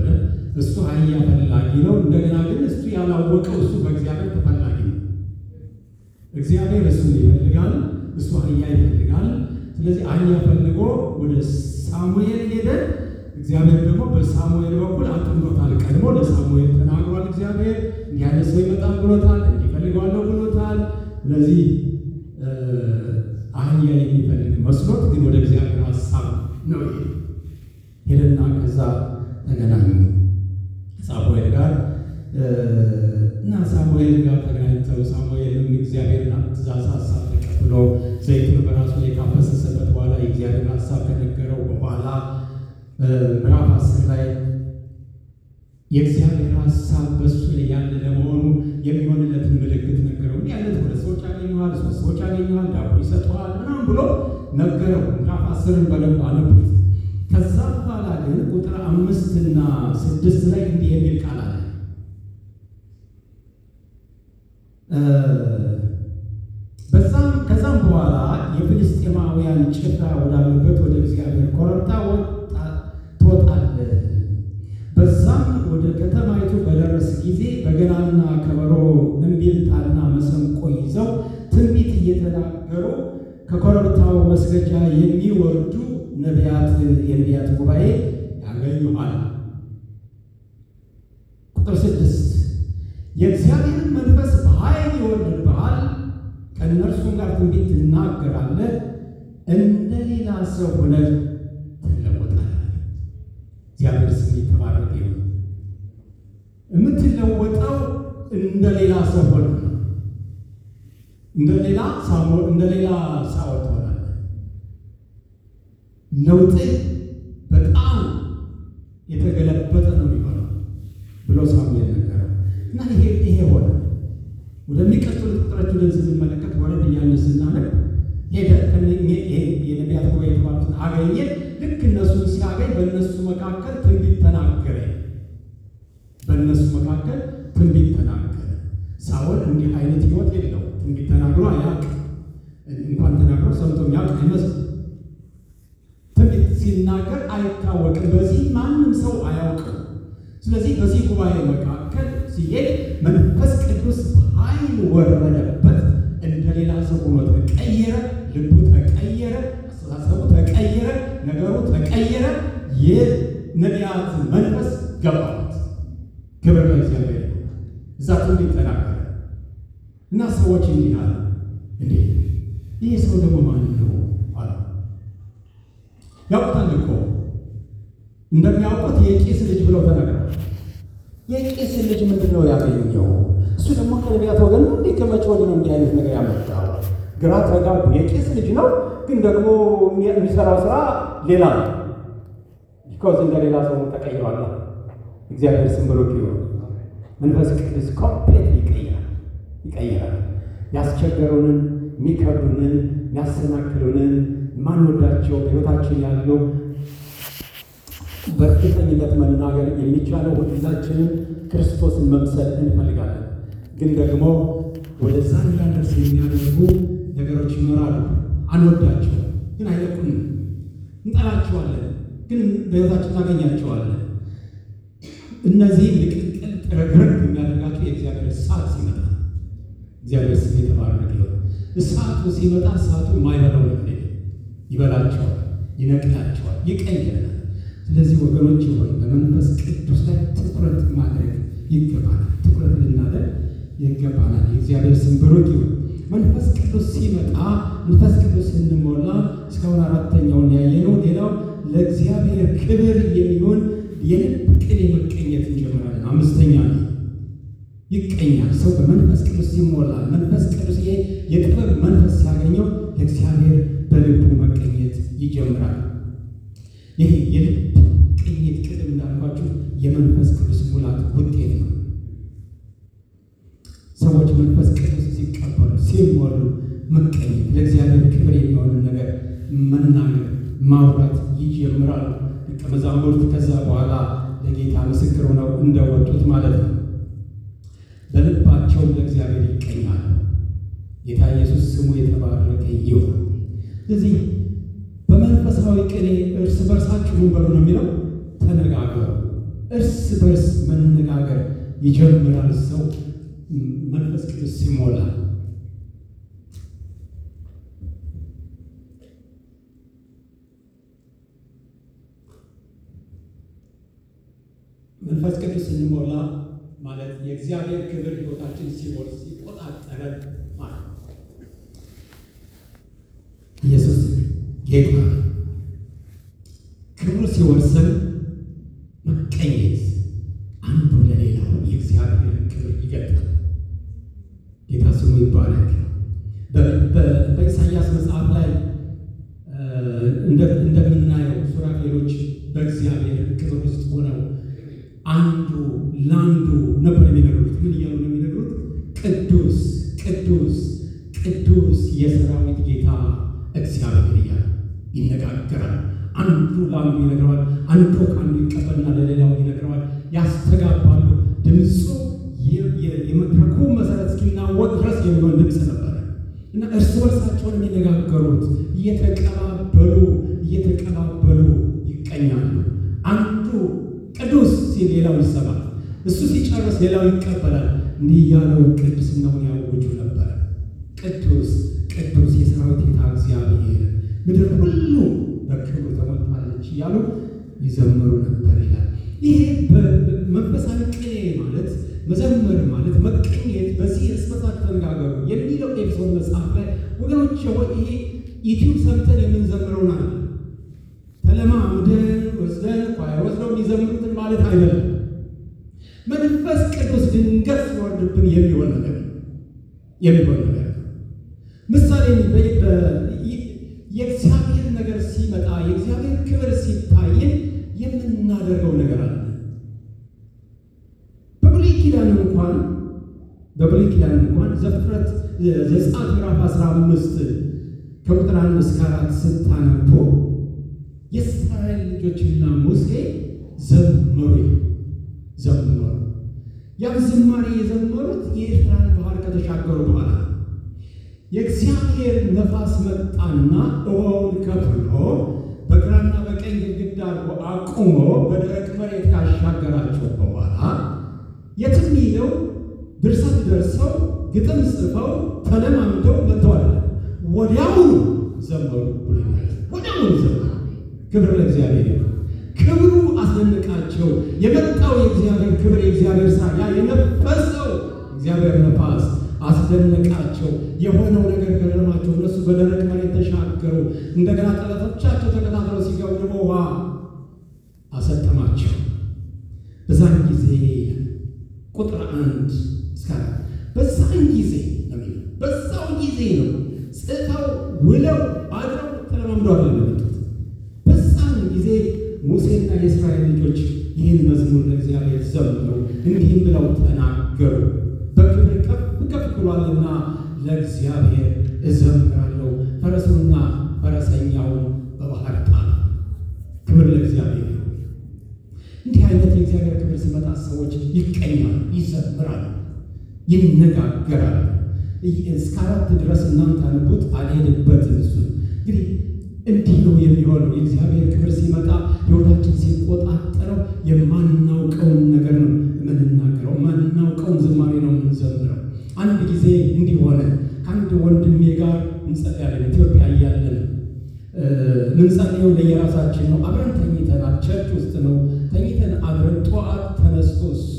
Speaker 1: እሱ አህያ ፈላጊ ነው። እንደገና ግን እሱ ያላወቀው እሱ በእግዚአብሔር ተፈላጊ ነው። እግዚአብሔር እሱን ይፈልጋል፣ እሱ አህያ ይፈልጋል። ስለዚህ አህያ ፈልጎ ወደ ሳሙኤል ሄደ። እግዚአብሔር ደግሞ በሳሙኤል በኩል አጥምዶታል። ቀድሞ ለሳሙኤል ተናግሯል። እግዚአብሔር እንዲህ አይነት ሰው ይመጣል ብሎታል፣ እንዲፈልገዋለሁ ብሎታል። ስለዚህ አህያ የሚፈልግ መስሎት ግን ወደ እግዚአብሔር ሀሳብ ነው ሄደና ከዛ ተገናኙ ሳሙኤል ጋር እና ሳሙኤል ጋር ተገናኝተው ሳሙኤልም እግዚአብሔርን ትእዛዝ ሀሳብ ተቀብሎ ዘይቱን በራሱ ላይ ካፈሰሰበት በኋላ የእግዚአብሔር ሀሳብ ከነገረው በኋላ ምዕራፍ 10 ላይ የእግዚአብሔር ሀሳብ በእሱ ላይ ያለ ለመሆኑ የሚሆንለትን ምልክት ነገረው። እንዲህ አይነት 2 ሰዎች ያገኘዋል፣ 3 ሰዎች ያገኘዋል፣ ዳቦ ይሰጠዋል ምናምን ብሎ ነገረው። ምዕራፍ 10ን በደንብ አነቡት። ከዛ በኋላ ግን ቁጥር 5 እና 6 ላይ እንዲህ የሚል ቃል አለ። ከዛም በኋላ የፍልስጤማውያን ጭፍራ ወዳሉበት ወደ እግዚአብሔር ኮረብታ ትወጣለህ። በዛም ወደ ከተማይቱ በደረስ ጊዜ በገናና ከበሮ እምቢልታና መሰንቆ ይዘው ትንቢት እየተናገሩ ከኮረብታው መስገጃ የሚወርዱ የነቢያት ጉባኤ ያገኙሃል። ቁጥር 6 የእግዚአብሔርን መንፈስ በኃይል ይወርድብሃል፣ ከእነርሱም ጋር ትንቢት ትናገራለህ፣ እንደ ሌላ ሰው ሆነህ ትለወጣለህ። እግዚአብሔር ስም የተባረከ ይሁን። የምትለወጠው እንደ ሌላ ሰው ሆነህ ነው። እንደ ሌላ ሳኦል ትሆናለህ። ለውጥህ በጣም የተገለበጠ ነው የሚሆነው ብሎ ሳሙኤል ነገረው እና ይሄ ሆነ። ወደሚቀጥሉት ቁጥሮች ወደዚህ ስንመለከት ወረድ እያልን ስናነብ ሄደ የነቢያት ጉባኤ የተባሉትን አገኘ። ልክ እነሱን ሲያገኝ በእነሱ መካከል ትንቢት ተናገረ። ሳኦል እንዲህ አይነት ሕይወት የለው። ትንቢት ተናግሮ አያውቅም። እንኳን ተናግሮ ሰምቶ የሚያውቅ አይመስልም። ትንቢት ሲናገር አይታወቅም። በዚህ ማንም ሰው አያውቅም። ስለዚህ በዚህ ጉባኤ መካከል ሲሄድ መንፈስ ቅዱስ በኃይል ወረደበት። እንደ ሌላ ሰው ሆኖ ተቀየረ። ልቡ ተቀየረ፣ አስተሳሰቡ ተቀየረ፣ ነገሩ ተቀየረ። የነቢያት መንፈስ ገባበት። ክብር ለእግዚአብሔር። እዛ ትንቢት ተናገረ እና ሰዎች እንዲህ አሉ፣ እንዴ ይህ ሰው ደግሞ ማን ነው አሉ። ያውቁታል እኮ እንደሚያውቁት የቂስ ልጅ ብለው ተናግረዋል። የቂስ ልጅ ምንድን ነው ያገኘው? እሱ ደግሞ ከነቢያት ወገን ነው እንዴ? ከመቼ ወዲህ ነው እንዲህ አይነት ነገር ያመጣው? ግራ ተጋቡ። የቂስ ልጅ ነው ግን ደግሞ የሚሰራው ስራ ሌላ ነው። ቢኮዝ እንደ ሌላ ሰው ተቀይሯል። እግዚአብሔር ስም ብሩክ ይሁን። መንፈስ ቅዱስ ኮምፕሌት ይቀይራል። ያስቸገሩንን፣ የሚከብዱንን፣ የሚያሰናክሉንን ማንወዳቸው በሕይወታችን ያለው በእርግጠኝነት መናገር የሚቻለው ሁላችንም ክርስቶስን መምሰል እንፈልጋለን። ግን ደግሞ ወደዛ እንዳንደርስ የሚያደርጉ ነገሮች ይኖራሉ። አንወዳቸው ግን አይለቁንም። እንጠላቸዋለን ግን በሕይወታችን እናገኛቸዋለን። እነዚህ ልቅቅል ጥረግረግ የሚያደርጋቸው የእግዚአብሔር እሳት ሲመጣ፣ እግዚአብሔር ስም የተባረከ ይሁን። እሳቱ ሲመጣ እሳቱ የማይበላው ነገር ይበላቸዋል፣ ይነቅላቸዋል፣ ይቀይረናል። ስለዚህ ወገኖች ሆይ በመንፈስ ቅዱስ ላይ ትኩረት ማድረግ ይገባናል። ትኩረት ልናደርግ ይገባናል። የእግዚአብሔር ስም ብሩክ ይሁን። መንፈስ ቅዱስ ሲመጣ፣ መንፈስ ቅዱስ ስንሞላ እስካሁን አራተኛውን ያየነው። ሌላው ለእግዚአብሔር ክብር የሚሆን የልብ ቅኔ መቀኘት እንጀምራለን። አምስተኛ ይቀኛል። ሰው በመንፈስ ቅዱስ ይሞላል። መንፈስ ቅዱስ የጥበብ መንፈስ ሲያገኘው ለእግዚአብሔር በልቡ መቀኘት ይጀምራል። ይህ የልብ ቅኝት ቅድም እንዳልኳችሁ የመንፈስ ቅዱስ ሙላት ውጤት ነው። ሰዎች መንፈስ ቅዱስ ሲቀበሉ ሲሞሉ መቀኘት፣ ለእግዚአብሔር ክብር የሚሆንን ነገር መናገር ማውራት ይጀምራሉ። ደቀ መዛሙርት ከዛ በኋላ ለጌታ ምስክር ሆነው እንደወጡት ማለት ነው። በልባቸውም ለእግዚአብሔር ይቀኛሉ። ጌታ ኢየሱስ ስሙ የተባረከ ይሁን። ስለዚህ በመንፈሳዊ ቅኔ እርስ በርሳችሁ ምን በሉ ነው የሚለው? ተነጋገሩ። እርስ በርስ መነጋገር ይጀምራል። ሰው መንፈስ ቅዱስ ሲሞላ መንፈስ ቅዱስ ስንሞላ ማለት የእግዚአብሔር ክብር ሕይወታችን ሲወርስ ሲቆጣጠረን ማለት ነው። ኢየሱስ ጌታ ክብሩ ሲወርሰን መቀኘት አንዱ ለሌላው የእግዚአብሔር ክብር ይገልጣል። ጌታ ስሙ ይባረክ። በኢሳይያስ መጽሐፍ ላይ እንደምናየው ሱራፌሎች በእግዚአብሔር ክብር ውስጥ ሆነው አንዱ ለአንዱ ነበር የሚነግሩት። ምን እያሉ ነው የሚነግሩት? ቅዱስ ቅዱስ ቅዱስ የሰራዊት ጌታ እግዚአብሔር እያሉ ይነጋገራል። አንዱ ለአንዱ ይነግረዋል፣ አንዱ ከአንዱ ይቀበልና ለሌላው ይነግረዋል። ያስተጋባሉ። ድምፁ የመድረኩ መሰረት እስኪናወጥ ድረስ የሚሆን ድምፅ ነበረ እና እርስ በርሳቸውን የሚነጋገሩት እየተቀባበሉ ይቀኛሉ። አንዱ ቅዱስ ሲል ሌላው ይሰማል። እሱ ሲጨርስ ሌላው ይቀበላል። እንዲህ እያለው ቅድስናውን ያውጁ ነበር። ቅዱስ ቅዱስ የሰራዊት ጌታ እግዚአብሔር፣ ምድር ሁሉ በክብሩ ተሞልታለች እያሉ ይዘምሩ ነበር ይላል። ይሄ በመንፈሳዊ ቅኔ ማለት መዘመር ማለት መቀኘት፣ በዚህ እርስ በርሳችሁ ተነጋገሩ የሚለው ኤፌሶን መጽሐፍ ላይ ወገኖች ይሄ ዩቲዩብ ሰምተን የምንዘምረው ነው። ተለማምደን ወስደን ኳየር ወስደው የሚዘምሩትን ማለት አይደለም። መንፈስ ቅዱስ ድንገት ሲወርድብን የሚሆን ነገር ምሳሌ የእግዚአብሔር ነገር ሲመጣ የእግዚአብሔር ክብር ሲታየን የምናደርገው ነገር አለ። በብሉይ ኪዳን እንኳን ዘፍጥረት ዘጸአት ምዕራፍ 15 ከቁጥር 1 እስከ 4 ስታነቡ የእስራኤል ልጆችና ሙሴ ዘመሩ። ያም ዝማሬ የዘመሩት የኤርትራን ባህር ከተሻገሩ በኋላ የእግዚአብሔር ነፋስ መጣና ውሃውን ከፍሎ በግራና በቀኝ ግድግዳ አድርጎ አቁሞ በደረቅ መሬት ካሻገራቸው በኋላ የትም ሄደው ድርሰት ደርሰው ግጥም ጽፈው ተለማምደው መጥተዋል። ወዲያውኑ ዘመሩ ብሎ ወዲያውኑ ዘመሩ። ክብር ለእግዚአብሔር ይሁን። ክብሩ አስደነቃቸው። የመጣው የእግዚአብሔር ክብር የእግዚአብሔር ሥራ ያ የነፈሰው እግዚአብሔር ነፋስ አስደነቃቸው። የሆነው ነገር ገረማቸው። እነሱ በደረቅ መሬት ተሻገሩ። እንደገና ጠላቶቻቸው ተከታትለው ሲገቡ ደግሞ ውሃ አሰጠማቸው። በዛን ጊዜ ቁጥር 1 እስከ 4 በዛን ጊዜ ነው። በዛው ጊዜ ነው ጽፈው ውለው አድረው ተለማምደው አለመጡት። በዛን ጊዜ ሙሴና የእስራኤል ልጆች ይህን መዝሙር ለእግዚአብሔር ዘመሩ፣ እንዲህም ብለው ተናገሩ። በክብር ከፍ ብሏልና ለእግዚአብሔር እዘምራለሁ፣ ፈረሱንና ፈረሰኛውን በባህር ጣለ። ክብር ለእግዚአብሔር። እንዲህ አይነት የእግዚአብሔር ክብር ሲመጣ ሰዎች ይቀኛሉ፣ ይዘምራሉ፣ ይነጋገራሉ። እስከ 4 ድረስ እናንተ አነቡት፣ አልሄድበትም። እሱ እንግዲህ እንዲህ ነው የሚሆነው። የእግዚአብሔር ክብር ሲመጣ ሕይወታችን ሲቆጣጠረው የማናውቀውን ነገር ነው የምንናገረው፣ የማናውቀውን ዝማሬ ነው የምንዘምረው። አንድ ጊዜ እንዲህ ሆነ። ከአንድ ወንድሜ ጋር እንጸልያለን። ኢትዮጵያ እያለን ምንጸልየው ለየራሳችን ነው። አብረን ተኝተናል። ቸርች ውስጥ ነው ተኝተን አብረን ጠዋት ተነስቶ እሱ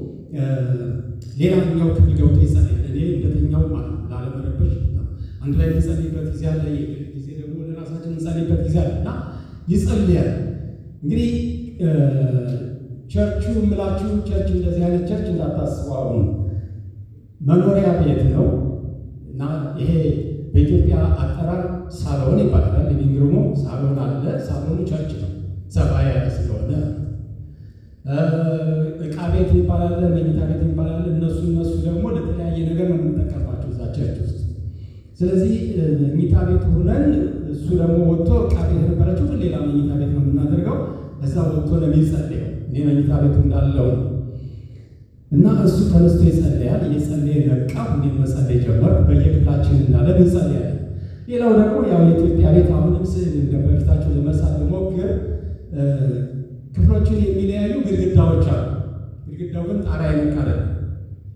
Speaker 1: ሌላኛው ክፍል ገብቶ ይጸልያል። እኔ እንደተኛው ማለት ላለመረበሽ ነው። አንድ ላይ እንጸልይበት ጊዜ አለ፣ ጊዜ ደግሞ ለራሳችን እንጸልይበት ጊዜ አለ እና ይጸልያል። እንግዲህ ቸርቹ የምላችሁ ቸርች እንደዚህ አይነት ቸርች እንዳታስቡ። አሁን መኖሪያ ቤት ነው እና ይሄ በኢትዮጵያ አጠራር ሳሎን ይባላል። ሊቪንግ ሩሙ ሳሎን አለ። ሳሎኑ ቸርች ነው፣ ሰፋ ያለ ስለሆነ። ዕቃ ቤት ይባላል፣ መኝታ ቤት ይባላል። እነሱ ደግሞ ለተለያየ ነገር ነው የምንጠቀምባቸው እዛ ቸርች ውስጥ። ስለዚህ መኝታ ቤት ሆነን እሱ ደግሞ ወጥቶ ዕቃ ቤት የነበረችው ግን ሌላ መኝታ ቤት ነው የምናደርገው። እዛ ወጥቶ ለሚጸልየው እኔ መኝታ ቤቱ እንዳለው ነው እና እሱ ተነስቶ ይጸልያል። እየጸለየ ነቃ። እኔም መጸለይ ጀመርኩ። በየክፍላችን እንዳለን እንጸልያለን። ሌላው ደግሞ ያው የኢትዮጵያ ቤት አሁንም በፊታቸው ለመሳል ልሞክር። ክፍሎችን የሚለያዩ ግድግዳዎች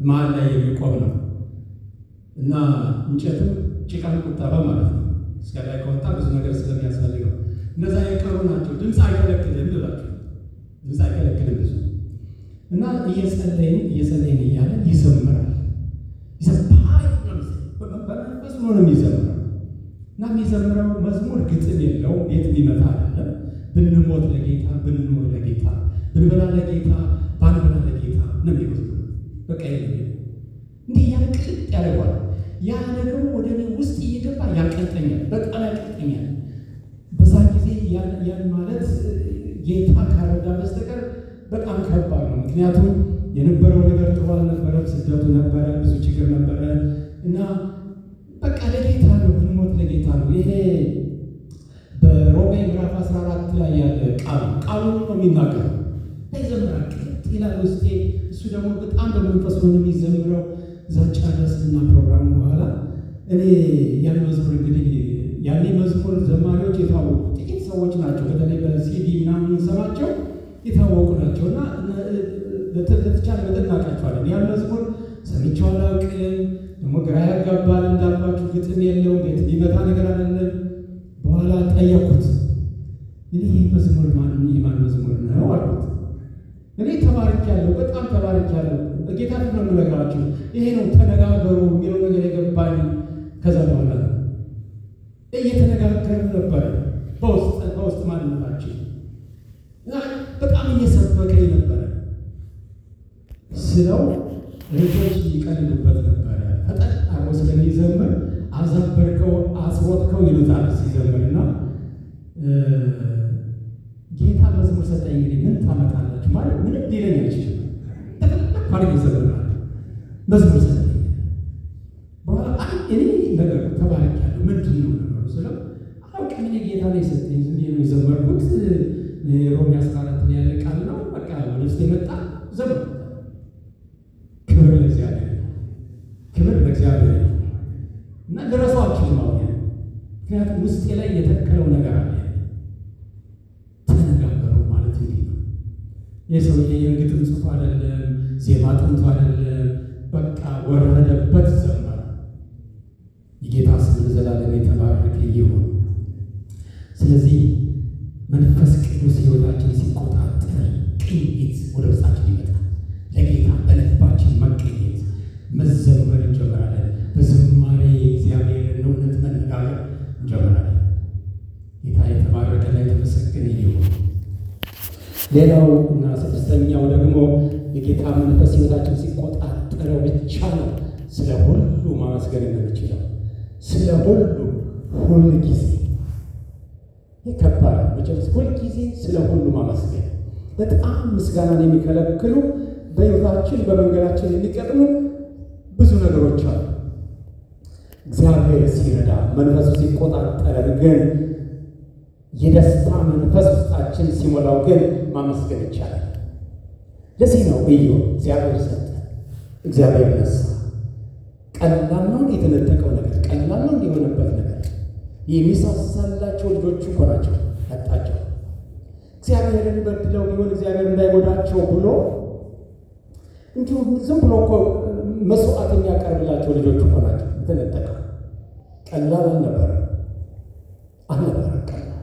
Speaker 1: መሀል ላይ የሚቆም ነው እና እንጨትም ጭቃን ቁጠባ ማለት ነው። እስከ ላይ ከወጣ ብዙ ነገር ስለሚያስፈልገው እነዛ የቀሩ ናቸው። ድምፅ አይከለክልም ብላችሁ ድምፅ አይከለክልም ብዙ እና እየጸለይን እያለን ይዘምራል። በመንፈስ ነው የሚዘምረው እና የሚዘምረው መዝሙር ግጥም የለውም፣ ቤት የሚመታ አይደለም። ብንሞት ለጌታ፣ ብንኖር ለጌታ፣ ብንበላ ለጌታ፣ ባንበላ ለጌታ ነው የሚመስለው። በቃ እንዲህ እያለ ቅልጥ ያደርገዋል። ያ ነገር ወደ እኔ ውስጥ እየገባ ያቀልጠኛል፣ በጣም ያቀልጠኛል። በዛ ጊዜ ያን ማለት ጌታ ካረዳ በስተቀር በጣም ከባድ ነው። ምክንያቱም የነበረው ነገር ጥሩ አልነበረም። ስደቱ ነበረ፣ ብዙ ችግር ነበረ እና በቃ ለጌታ ነው፣ ብንሞት ለጌታ ነው። ይሄ በሮሜ ምዕራፍ 14 ላይ ያለ ቃሉን ነው የሚናገረው። ይዘምራል ቅልጥ ይላል ውስጤ። እሱ ደግሞ በጣም በመንፈስ ነው የሚዘምረው። እዛ ጨረስና ፕሮግራሙ በኋላ እኔ ያን መዝሙር እንግዲህ ያኔ መዝሙር ዘማሪዎች የታወቁ ጥቂት ሰዎች ናቸው። በተለይ በሲዲ ምናምን ሰማቸው የታወቁ ናቸው እና ለተቻለ መጠን እናውቃቸዋለን። ያን መዝሙር ሰምቼው አላውቅም። ደግሞ ግራ ያጋባል እንዳልኳችሁ፣ ግጥም የለውም፣ ቤት ሊመታ ነገር አይደለም። በኋላ ጠየቅኩት፣ ይህ መዝሙር የማን መዝሙር ነው አልኩት። እኔ ተባርኬያለሁ፣ በጣም ተባርኬያለሁ። በጌታ ፊት ነው የምነግራችሁ። ይሄ ነው ተነጋገሩ የሚለው ነገር የገባኝ ከዛ በኋላ ነው። እየተነጋገርን ነበር በውስጥ ማንነታችን እና በጣም እየሰበከኝ ነበረ ስለው ልጆች ይቀልዱበት ነበረ። ፈጠን አርጎ ስለሚዘምር አዘበርከው አስሮጥከው ይሉታል ሲዘምርና ጌታ መዝሙር ሰጠኝ። እንግዲህ ምን ታመጣላችሁ ማለት ምንም ሊለኝ አይችልም። ተፈለግ ይዘምራል መዝሙር ሰጠኝ። በኋላ እኔ ነገር ተባረኪያለሁ። ምንድን ነው ነገሩ ስለው አላውቅም፣ እኔ ጌታ ላይ ሰጠኝ፣ ዝም ብዬ ነው የዘመርኩት። ሮሜ 14 ያለ ቃል ነው። በቃ ወደ ውስጥ የመጣ ዘመር። ክብር ለእግዚአብሔር፣ ክብር ለእግዚአብሔር እና ደረሷችሁ ነው። ምክንያቱም ውስጤ ላይ የተከለው ነገር አለ። ተነጋገሩ ማለት እንዲህ ነው። የሰውዬ የግጥም ጽሑፍ አይደለም፣ ዜማ ጥንቱ አይደለም። በቃ ወረደበት ዘመር። የጌታ ስም ለዘላለም የተባረከ ይሁን። ስለዚህ መንፈስ ቅዱስ ሕይወታችን ሲቆጣጠር ቅኝት ወደ ውስጣችን ይመጣል። ለጌታ በልባችን መቀኘት መዘመር እንጀምራለን። በዝማሬ የእግዚአብሔርን እውነት መነጋገር እንጀምራለን። ጌታ የተባረከና የተመሰገነ ይሁን። ሌላው እና ስድስተኛው ደግሞ የጌታ መንፈስ ሕይወታችን ሲቆጣጠረው ብቻ ነው ስለ ሁሉ ማመስገን የምንችለው። ስለ ሁሉ ሁል ጊዜ ይከባድ መቼም ሁል ጊዜ ስለ ሁሉ ማመስገን። በጣም ምስጋናን የሚከለክሉ በሕይወታችን በመንገዳችን የሚቀጥሉ ብዙ ነገሮች አሉ። እግዚአብሔር ሲረዳ መንፈሱ ሲቆጣጠረን ግን የደስታ መንፈስ ውስጣችን ሲሞላው ግን ማመስገን ይቻላል። ለዚህ ነው ኢዮብ እግዚአብሔር ሰጠ፣ እግዚአብሔር ነሳ። ቀላል ነው የተነጠቀው ነገር፣ ቀላል ነው የሆነበት ነገር። የሚሳሳላቸው ልጆቹ እኮ ናቸው ያጣቸው። እግዚአብሔርን በድለው ቢሆን እግዚአብሔር እንዳይጎዳቸው ብሎ እንዲሁም ዝም ብሎ እኮ መስዋዕት የሚያቀርብላቸው ልጆቹ እኮ ናቸው የተነጠቀው። ቀላል አልነበረም ቀላል።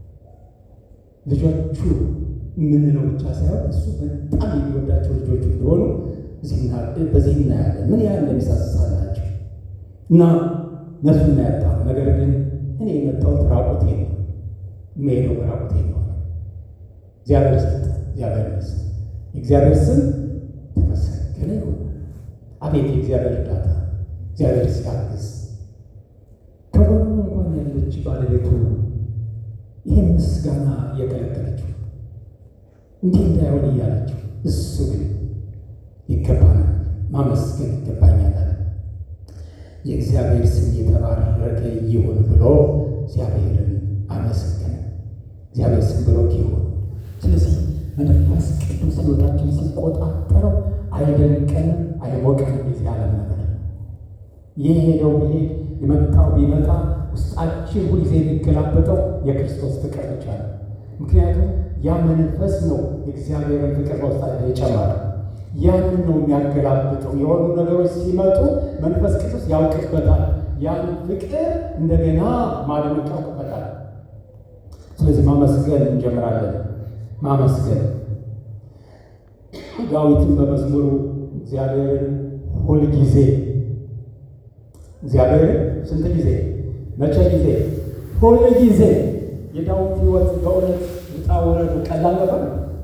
Speaker 1: ልጆቹ የምንለው ብቻ ሳይሆን እሱ በጣም የሚወዳቸው ልጆቹ እንደሆኑ በዚህ እናያለን። ምን ያህል እንደሚሳሳላቸው እና ነፍሱን ያጣው። ነገር ግን እኔ የመጣሁት ራቁቴ ነው፣ የምሄደው ራቁቴ ነው። እግዚአብሔር ሰጠ፣ እግዚአብሔር ነሳ። የእግዚአብሔር ስም ተመሰገነ ይሁን። አቤት የእግዚአብሔር እርዳታ! እግዚአብሔር ሲያግዝ ከጎኑ እንኳን ያለች ባለቤቱ ይህን ምስጋና እየከለከለችው እንዲህ እንዳይሆን እያለችው፣ እሱ ግን ይገባናል፣ ማመስገን ይገባኛል አለ። የእግዚአብሔር ስም የተባረከ ይሁን ብሎ እግዚአብሔርን አመሰገነ። እግዚአብሔር ስም ብሩክ ይሁን። ስለዚህ መንፈስ ቅዱስ ሕይወታችን ሲቆጣጠረው አይደንቀንም፣ አይሞቀንም። የዚህ ዓለም ነገር ይህ ሄደው ቢሄድ የመጣው ቢመጣ ውስጣችን ሁልጊዜ የሚገላበጠው የክርስቶስ ፍቅር ብቻ ነው። ምክንያቱም ያ መንፈስ ነው የእግዚአብሔርን ፍቅር በውስጣችን የጨመረው።
Speaker 2: ያንን ነው የሚያገላብጠው። የሆኑ ነገሮች ሲመጡ መንፈስ ቅዱስ ያውቅበታል። ያን ፍቅር እንደገና ማድመቅ ያውቅበታል። ስለዚህ ማመስገን እንጀምራለን። ማመስገን ዳዊትን በመዝሙሩ እግዚአብሔርን ሁል ጊዜ እግዚአብሔርን ስንት ጊዜ? መቼ ጊዜ? ሁል ጊዜ። የዳዊት ሕይወት በእውነት ውጣ ውረዱ ቀላል ነበር?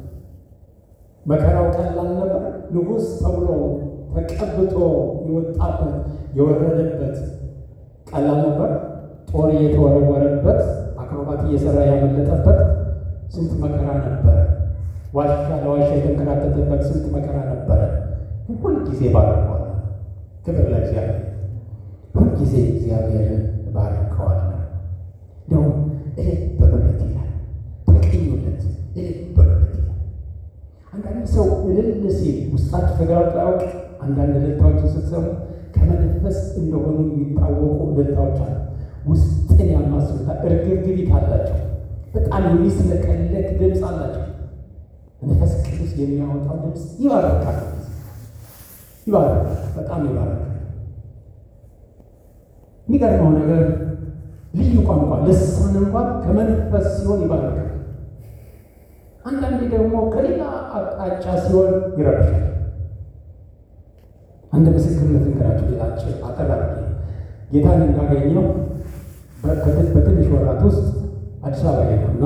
Speaker 2: መከራው ቀላል ነበር? ንጉሥ ተብሎ ተቀብቶ የወጣበት የወረደበት ቀላል ነበር? ጦር የተወረወረበት አክሮባት እየሰራ ያመለጠበት ስንት መከራ ነበረ? ዋሻ ለዋሻ የተንከራተተበት ስንት መከራ ነበረ? ሁል ጊዜ ባርከዋል። ክብር ለእግዚአብሔር። ሁል ጊዜ እግዚአብሔርን ባርከዋል። እንደውም እልል በሉለት ይላል። ተቀኙለት፣ እልል በሉለት ይላል። አንዳንድ ሰው እልል ሲል ውስጣችሁ ተገላብጦ ያውቅ? አንዳንድ እልልታዎችን ስትሰሙ ከመንፈስ እንደሆኑ የሚታወቁ እልልታዎች አሉ። ውስጥን ያማስሉታል። እርግብግቢት አላቸው። በጣም የሚስለቀለቅ ድምፅ አላቸው። መንፈስ ቅዱስ የሚያወጣው ድምፅ ይባርካል። ይባርካል፣ በጣም ይባርካል። የሚገርመው ነገር ልዩ ቋንቋ ልሳን እንኳን ከመንፈስ ሲሆን ይባርካል። አንዳንዴ ደግሞ ከሌላ አቅጣጫ ሲሆን ይረብሻል። አንድ ምስክርነት እንከራችሁ ሌላቸው አጠራር ጌታን እንዳገኘው በትንሽ ወራት ውስጥ አዲስ አበባ ሄድኩና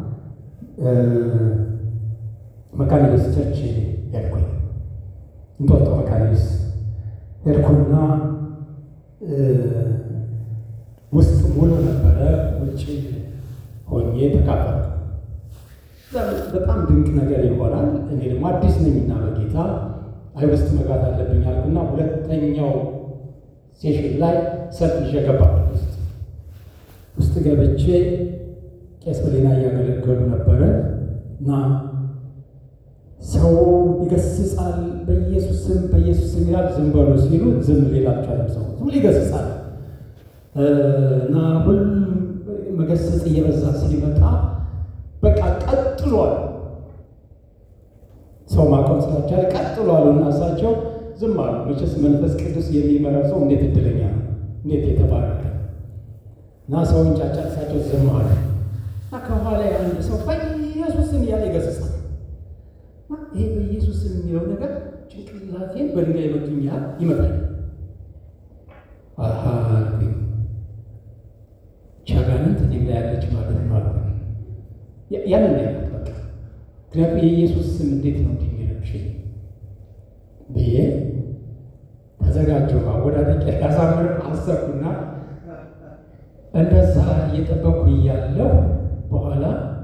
Speaker 2: መካኒክስ ቸርች ሄድኩኝ። እንጦጦ መካኒክስ ሄድኩና ውስጥ ሙሉ ነበረ። ውጭ ሆኜ ተካፈልኩ። በጣም ድንቅ ነገር ይሆናል። እኔ ደግሞ አዲስ ነኝና በጌታ አይ ውስጥ መግባት አለብኝ አልኩና ሁለተኛው ሴሽን ላይ ሰልፍ ይዤ ገባሁ። ውስጥ ገብቼ ቄስ በሌና እያገለገሉ ነበረ እና ሰው ይገስጻል። በኢየሱስ ስም ይላል። ዝም በሉ ሲሉ ዝም ሌላቸዋለም። ሰው ሁሉ ይገስጻል እና ሁሉም መገሰጽ እየበዛ ሲመጣ በቃ ቀጥሏል። ሰው ማቆም ስላልቻለ ቀጥሏል እና እሳቸው ዝም አሉ። መቼስ መንፈስ ቅዱስ የሚመራው ሰው እንዴት እድለኛ ነው! እንዴት የተባረከ እና ሰውን ጫጫ እሳቸው ዝም አሉ እና ከኋላ አንድ ሰው በኢየሱስ ስም እያለ ይገስጻል። ይሄ በኢየሱስ ስም የሚለው ነገር ጭንቅላቴን በድንጋይ መቱኛል ይመጣል። አሃ ቻጋንንት እኔም ላይ ያለች ማለት ነው አልኩ። ያንን ነው ያልኩት በቃ። ምክንያቱም የኢየሱስ ስም እንዴት ነው እንዲሚረብሽ ብዬ ተዘጋጀሁ። አወዳደቅ ያሳምር አሰብኩና እንደዛ እየጠበኩ እያለሁ በኋላ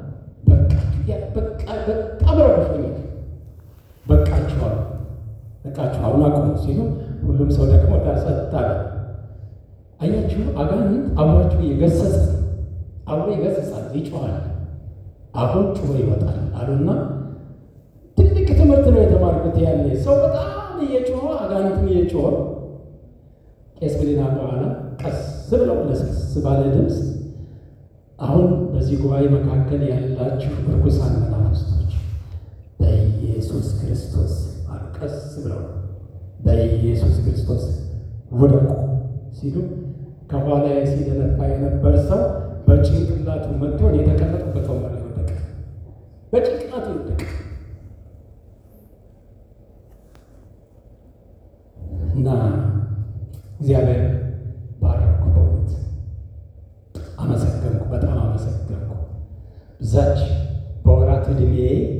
Speaker 2: በጣም ረብሾኛል። በቃችኋል አሁን አቁሙ ሲሉ ሁሉም ሰው ደግሞ ዳርሰታል። አያችሁ፣ አጋንንት አብሯችሁ እየገሰጸ አብሮ ይገስጻል፣ ይጮሃል። አሁን ጩሆ ይወጣል አሉና ትልቅ ትምህርት ነው የተማርኩት። ያኔ ሰው በጣም እየጮኸ አጋንንትም እየጮኸ ቄስ ብሌና በኋላ ቀስ ብለው ለስስ ባለ ድምፅ አሁን በዚህ ጉባኤ መካከል ያላችሁ ርኩሳን መናፍስቶች በኢየሱስ ክርስቶስ አሉ። ቀስ ብለው በኢየሱስ ክርስቶስ ውደቁ ሲሉ ከኋላ ሲደነፋ የነበር ሰው በጭንቅላቱ መጥቶ የተቀመጠበት ወንበር ላይ ወደቀ። በጭንቅላቱ ወደቀ እና እግዚአብሔር ባረኩ። በእውነት አመሰገንኩ፣ በጣም አመሰገንኩ። ብዛች በወራት ዕድሜ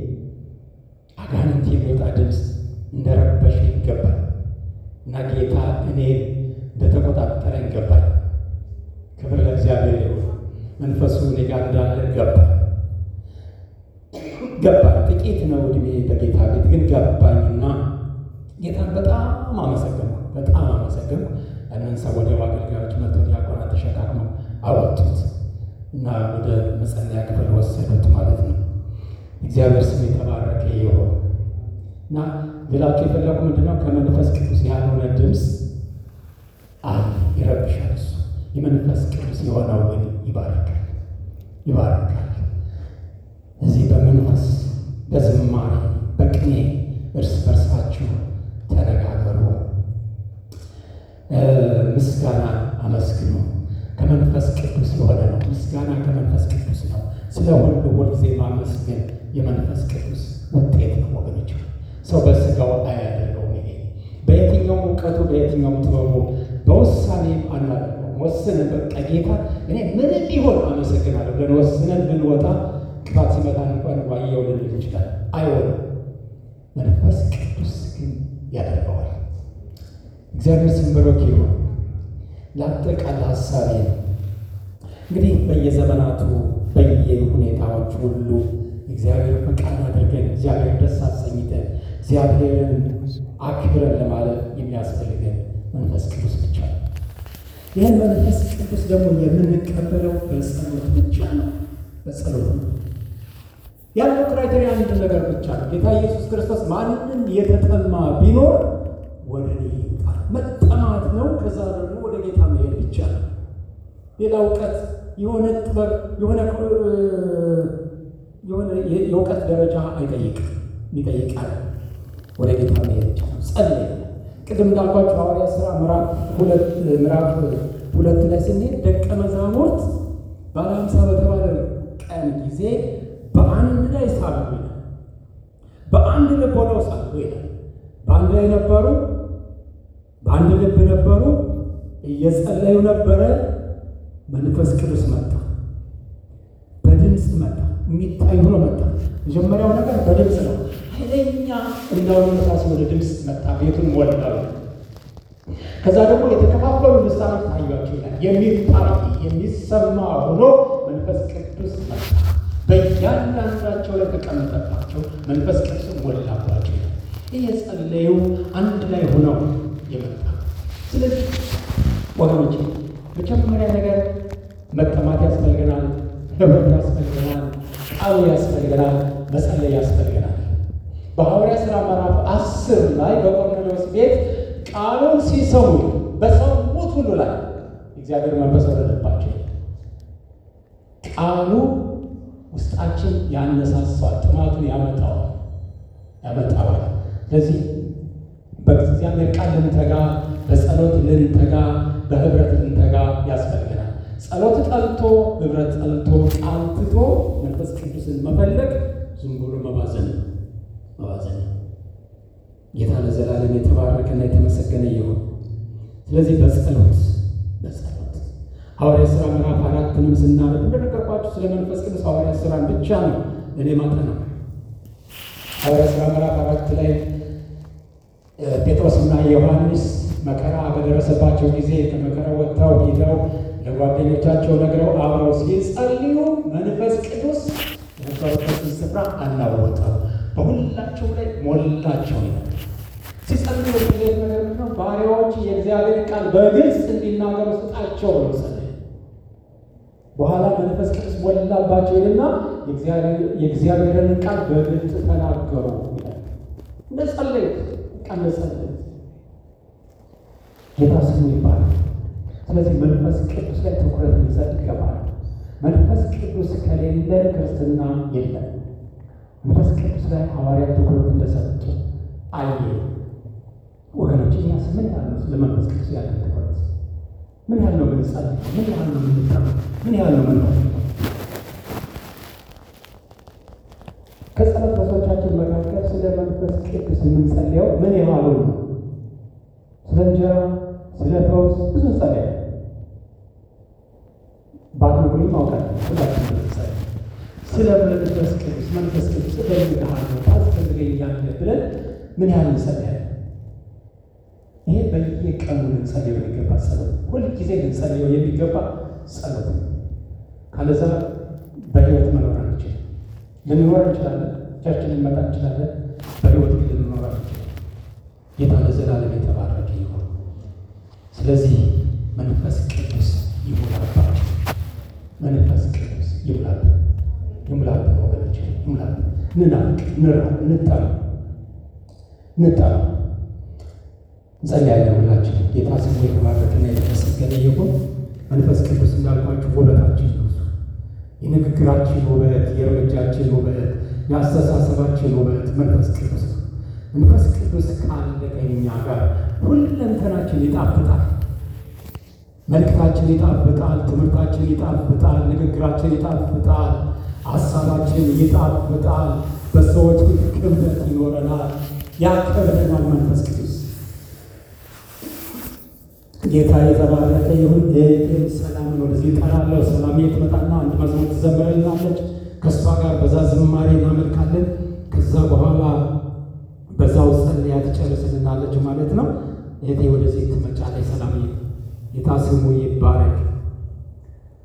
Speaker 2: አጋንንት የሚወጣ ድምፅ እንደረበሽ ይገባል እና ጌታ እኔ እንደተቆጣጠረ ይገባል። ክብር ለእግዚአብሔር ይሁን። መንፈሱ እኔ ጋር እንዳለ ገባኝ። ጥቂት ነው ዕድሜ በጌታ ቤት ግን ገባኝና ጌታን በጣም አመሰገንኩ። ያንን ሰው ወደ አገልጋዮች መጥተው ዲያቆናት ተሸካክመው አወጡት እና ወደ መጸለያ ክፍል ወሰዱት ማለት ነው። እግዚአብሔር ስም የተባረከ ይሁን እና ሌላቸው የፈለጉ ምንድነው? ከመንፈስ ቅዱስ ያልሆነ ድምፅ ይረብሻል። እሱ የመንፈስ ቅዱስ የሆነው ግን ይባርካል። እዚህ በመንፈስ በዝማሬ በቅኔ እርስ በርሳችሁ ስለ ሁሉ ሁልጊዜ ማመስገን የመንፈስ ቅዱስ ውጤት ነው ወገኖች። ሰው በስጋው አያደርገውም። ይሄ በየትኛውም እውቀቱ በየትኛውም ጥበቡ በውሳኔም አናደርገውም። ወስነን በቃ ጌታ እኔ ምንም ቢሆን አመሰግናለሁ ብለን ወስነን ብንወጣ ክፋት ሲመጣን እንኳን ዋየው ልንል ይችላል። አይሆንም። መንፈስ ቅዱስ ግን ያደርገዋል። እግዚአብሔር ስም ብሩክ ይሁን። ለአጠቃላይ ሀሳቤ ነው እንግዲህ በየዘመናቱ በየሁኔታዎች ሁሉ እግዚአብሔር ፈቃድ አድርገን እግዚአብሔር ደስ አሰኝተን እግዚአብሔርን አክብረን ለማለት የሚያስፈልገን መንፈስ ቅዱስ ብቻ ነው። ይህን መንፈስ ቅዱስ ደግሞ የምንቀበለው በጸሎት ብቻ ነው። በጸሎት ነው ያለው ክራይቴሪያ አንድ ነገር ብቻ ነው። ጌታ ኢየሱስ ክርስቶስ ማንም የተጠማ ቢኖር ወደ እኔ ይምጣ፣ መጠማት ነው። ከዛ ደግሞ ወደ ጌታ መሄድ ብቻ ነው። ሌላ እውቀት የሆነ ጥበብ የሆነ የእውቀት ደረጃ አይጠይቅም። ይጠይቃል ወደ ጌታ መሄድ ብቻ ነው። ጸልይ ቅድም እንዳልኳቸው ሐዋርያት ሥራ ምዕራፍ 2 ላይ ስንሄድ ደቀ መዛሙርት ባለ 50 በተባለ ቀን ጊዜ በአንድ ላይ ሳሉ ይላል። በአንድ ልብ ሆነው ሳሉ ይላል። በአንድ ላይ ነበሩ፣ በአንድ ልብ ነበሩ፣ እየጸለዩ ነበረ። መንፈስ ቅዱስ መጣ፣ በድምፅ መጣ፣ የሚታይ ሆኖ መጣ። መጀመሪያው ነገር በድምፅ ነው። ኃይለኛ እንዳውሎ ነፋስ ወደ ድምፅ መጣ፣ ቤቱን ሞላው። ከዛ ደግሞ የተከፋፈሉ ልሳኖች ታዩአቸው ይላል። የሚታይ የሚሰማ ሆኖ መንፈስ ቅዱስ መጣ፣ በእያንዳንዳቸው ላይ ተቀመጠባቸው፣ መንፈስ ቅዱስ ሞላባቸው። እየጸለዩ አንድ ላይ ሆነው የመጣ። ስለዚህ ወገኖች መጀመሪያ ነገር መጠማት ያስፈልገናል፣ ህብረት ያስፈልገናል፣ ቃሉ ያስፈልገናል፣ መጸለይ ያስፈልገናል። በሐዋርያት ሥራ ምዕራፍ 10 ላይ በቆርኔሌዎስ ቤት ቃሉን ሲሰሙ በሰሙት ሁሉ ላይ እግዚአብሔር መንፈስ ወረደባቸው። ቃሉ ውስጣችን ያነሳሳል፣ ጥማቱን ያመጣዋል። ስለዚህ በእግዚአብሔር ቃል ልንተጋ፣ በጸሎት ልንተጋ፣ በህብረት ልንተጋ ያስፈልገናል። ጸሎት ጠልቶ ህብረት ጠልቶ ቃል ትቶ መንፈስ ቅዱስን መፈለግ ዝም ብሎ መባዘን ነው። ጌታ ለዘላለም የተባረከና የተመሰገነ ይሁን። ስለዚህ በጸሎት ሐዋርያት ሥራ ምዕራፍ 4ንም ስናነብ እንደነገርኳችሁ ስለ መንፈስ ቅዱስ ሐዋርያት ሥራን ብቻ ነው እኔ ማጠናው። ሐዋርያት ሥራ ምዕራፍ 4 ላይ ጴጥሮስና ዮሐንስ መከራ በደረሰባቸው ጊዜ ከመከራ ወጥተው ሄደው ለጓደኞቻቸው ነግረው አብረው ሲጸልዩ መንፈስ ቅዱስ የነበሩበትን ስፍራ አናወጠው፣ በሁላቸው ላይ ሞላቸው ይላል። ሲጸልዩ ነገር ምንድነው? ባሪያዎች የእግዚአብሔር ቃል በግልጽ እንዲናገሩ ስጣቸው ብሎ ጸለዩ። በኋላ መንፈስ ቅዱስ ሞላባቸው ይልና የእግዚአብሔርን ቃል በግልጽ ተናገሩ ይላል። እንደጸለዩት እንደጸለዩት ጌታ ስሙ ይባላል። ስለዚህ መንፈስ ቅዱስ ላይ ትኩረት ሊሰጥ ይገባል። መንፈስ ቅዱስ ከሌለን ክርስትና የለም። መንፈስ ቅዱስ ላይ ሐዋርያት ትኩረት እንደሰጡ አየ። ወገኖች እኛስ ምን ያህል ነው ለመንፈስ ቅዱስ ያለን ትኩረት? ምን ያህል ነው የምንጸልይ? ምን ያህል ነው የምንጠራው? ምን ያህል ነው የምንወስደው? ከጸሎት በሶቻችን መካከል ስለ መንፈስ ቅዱስ የምንጸልየው ምን ያህሉ ነው? ስለ እንጀራ፣ ስለ ፈውስ ብዙ እንጸልያለን። ባትነግሩኝ ማውቃለሁ። ሁላችን እንጸልይ። ስለ መንፈስ ቅዱስ እፈልግሃለሁ ታስፈልገኛለህ ብለን ምን ያህል እንጸልያለን? ይሄ በየቀኑ ልንጸልየው የሚገባ ጸሎት፣ ሁልጊዜ ልንጸልየው የሚገባ ጸሎት። ካለዛ በሕይወት መኖር አንችልም። ልንኖር እንችላለን፣ ቸርች ልንመጣ እንችላለን፣ በሕይወት ግን ልንኖር አንችልም። ጌታ ለዘላለም የተባረከ ይሁን። ስለዚህ መንፈስ ቅዱስ ይሙላባችሁ። መንፈስ ቅዱስ ይሙላብን ወገኖች፣ ይሙላብን። እንናፍቅ፣ እንራብ፣ እንጠማ እንጸልያለን ሁላችን። ጌታ ስሙ የተባረከና የተመሰገነ ይሁን። መንፈስ ቅዱስ እንዳልኳችሁ ውበታችን ነው። የንግግራችን ውበት፣ የእርምጃችን ውበት፣ የአስተሳሰባችን ውበት መንፈስ ቅዱስ ነው። መንፈስ ቅዱስ ካለ ከእኛ ጋር ሁለንተናችን ይጣፍጣል። መልእክታችን ይጣፍጣል፣ ትምህርታችን ይጣፍጣል፣ ንግግራችን ይጣፍጣል፣ ኑሯችን ይጣፍጣል። በሰዎች ፊት ክብረት ይኖረናል፣ ያከብረናል። መንፈስ ቅዱስ ጌታ የተባረከ ይሁን። የእቴን ሰላምን ወደዚህ እጠራለሁ። ሰላም ትመጣና አንድ መዝሙር ትዘምረልናለች። ከእሷ ጋር በዛ ዝማሬ እናመልካለን። ከዛ በኋላ በዛው ጸልያ ትጨርስልናለች ማለት ነው። እቴ ወደዚህ ትመጫለች። ሰላም ጌታ ስሙ ይባረክ።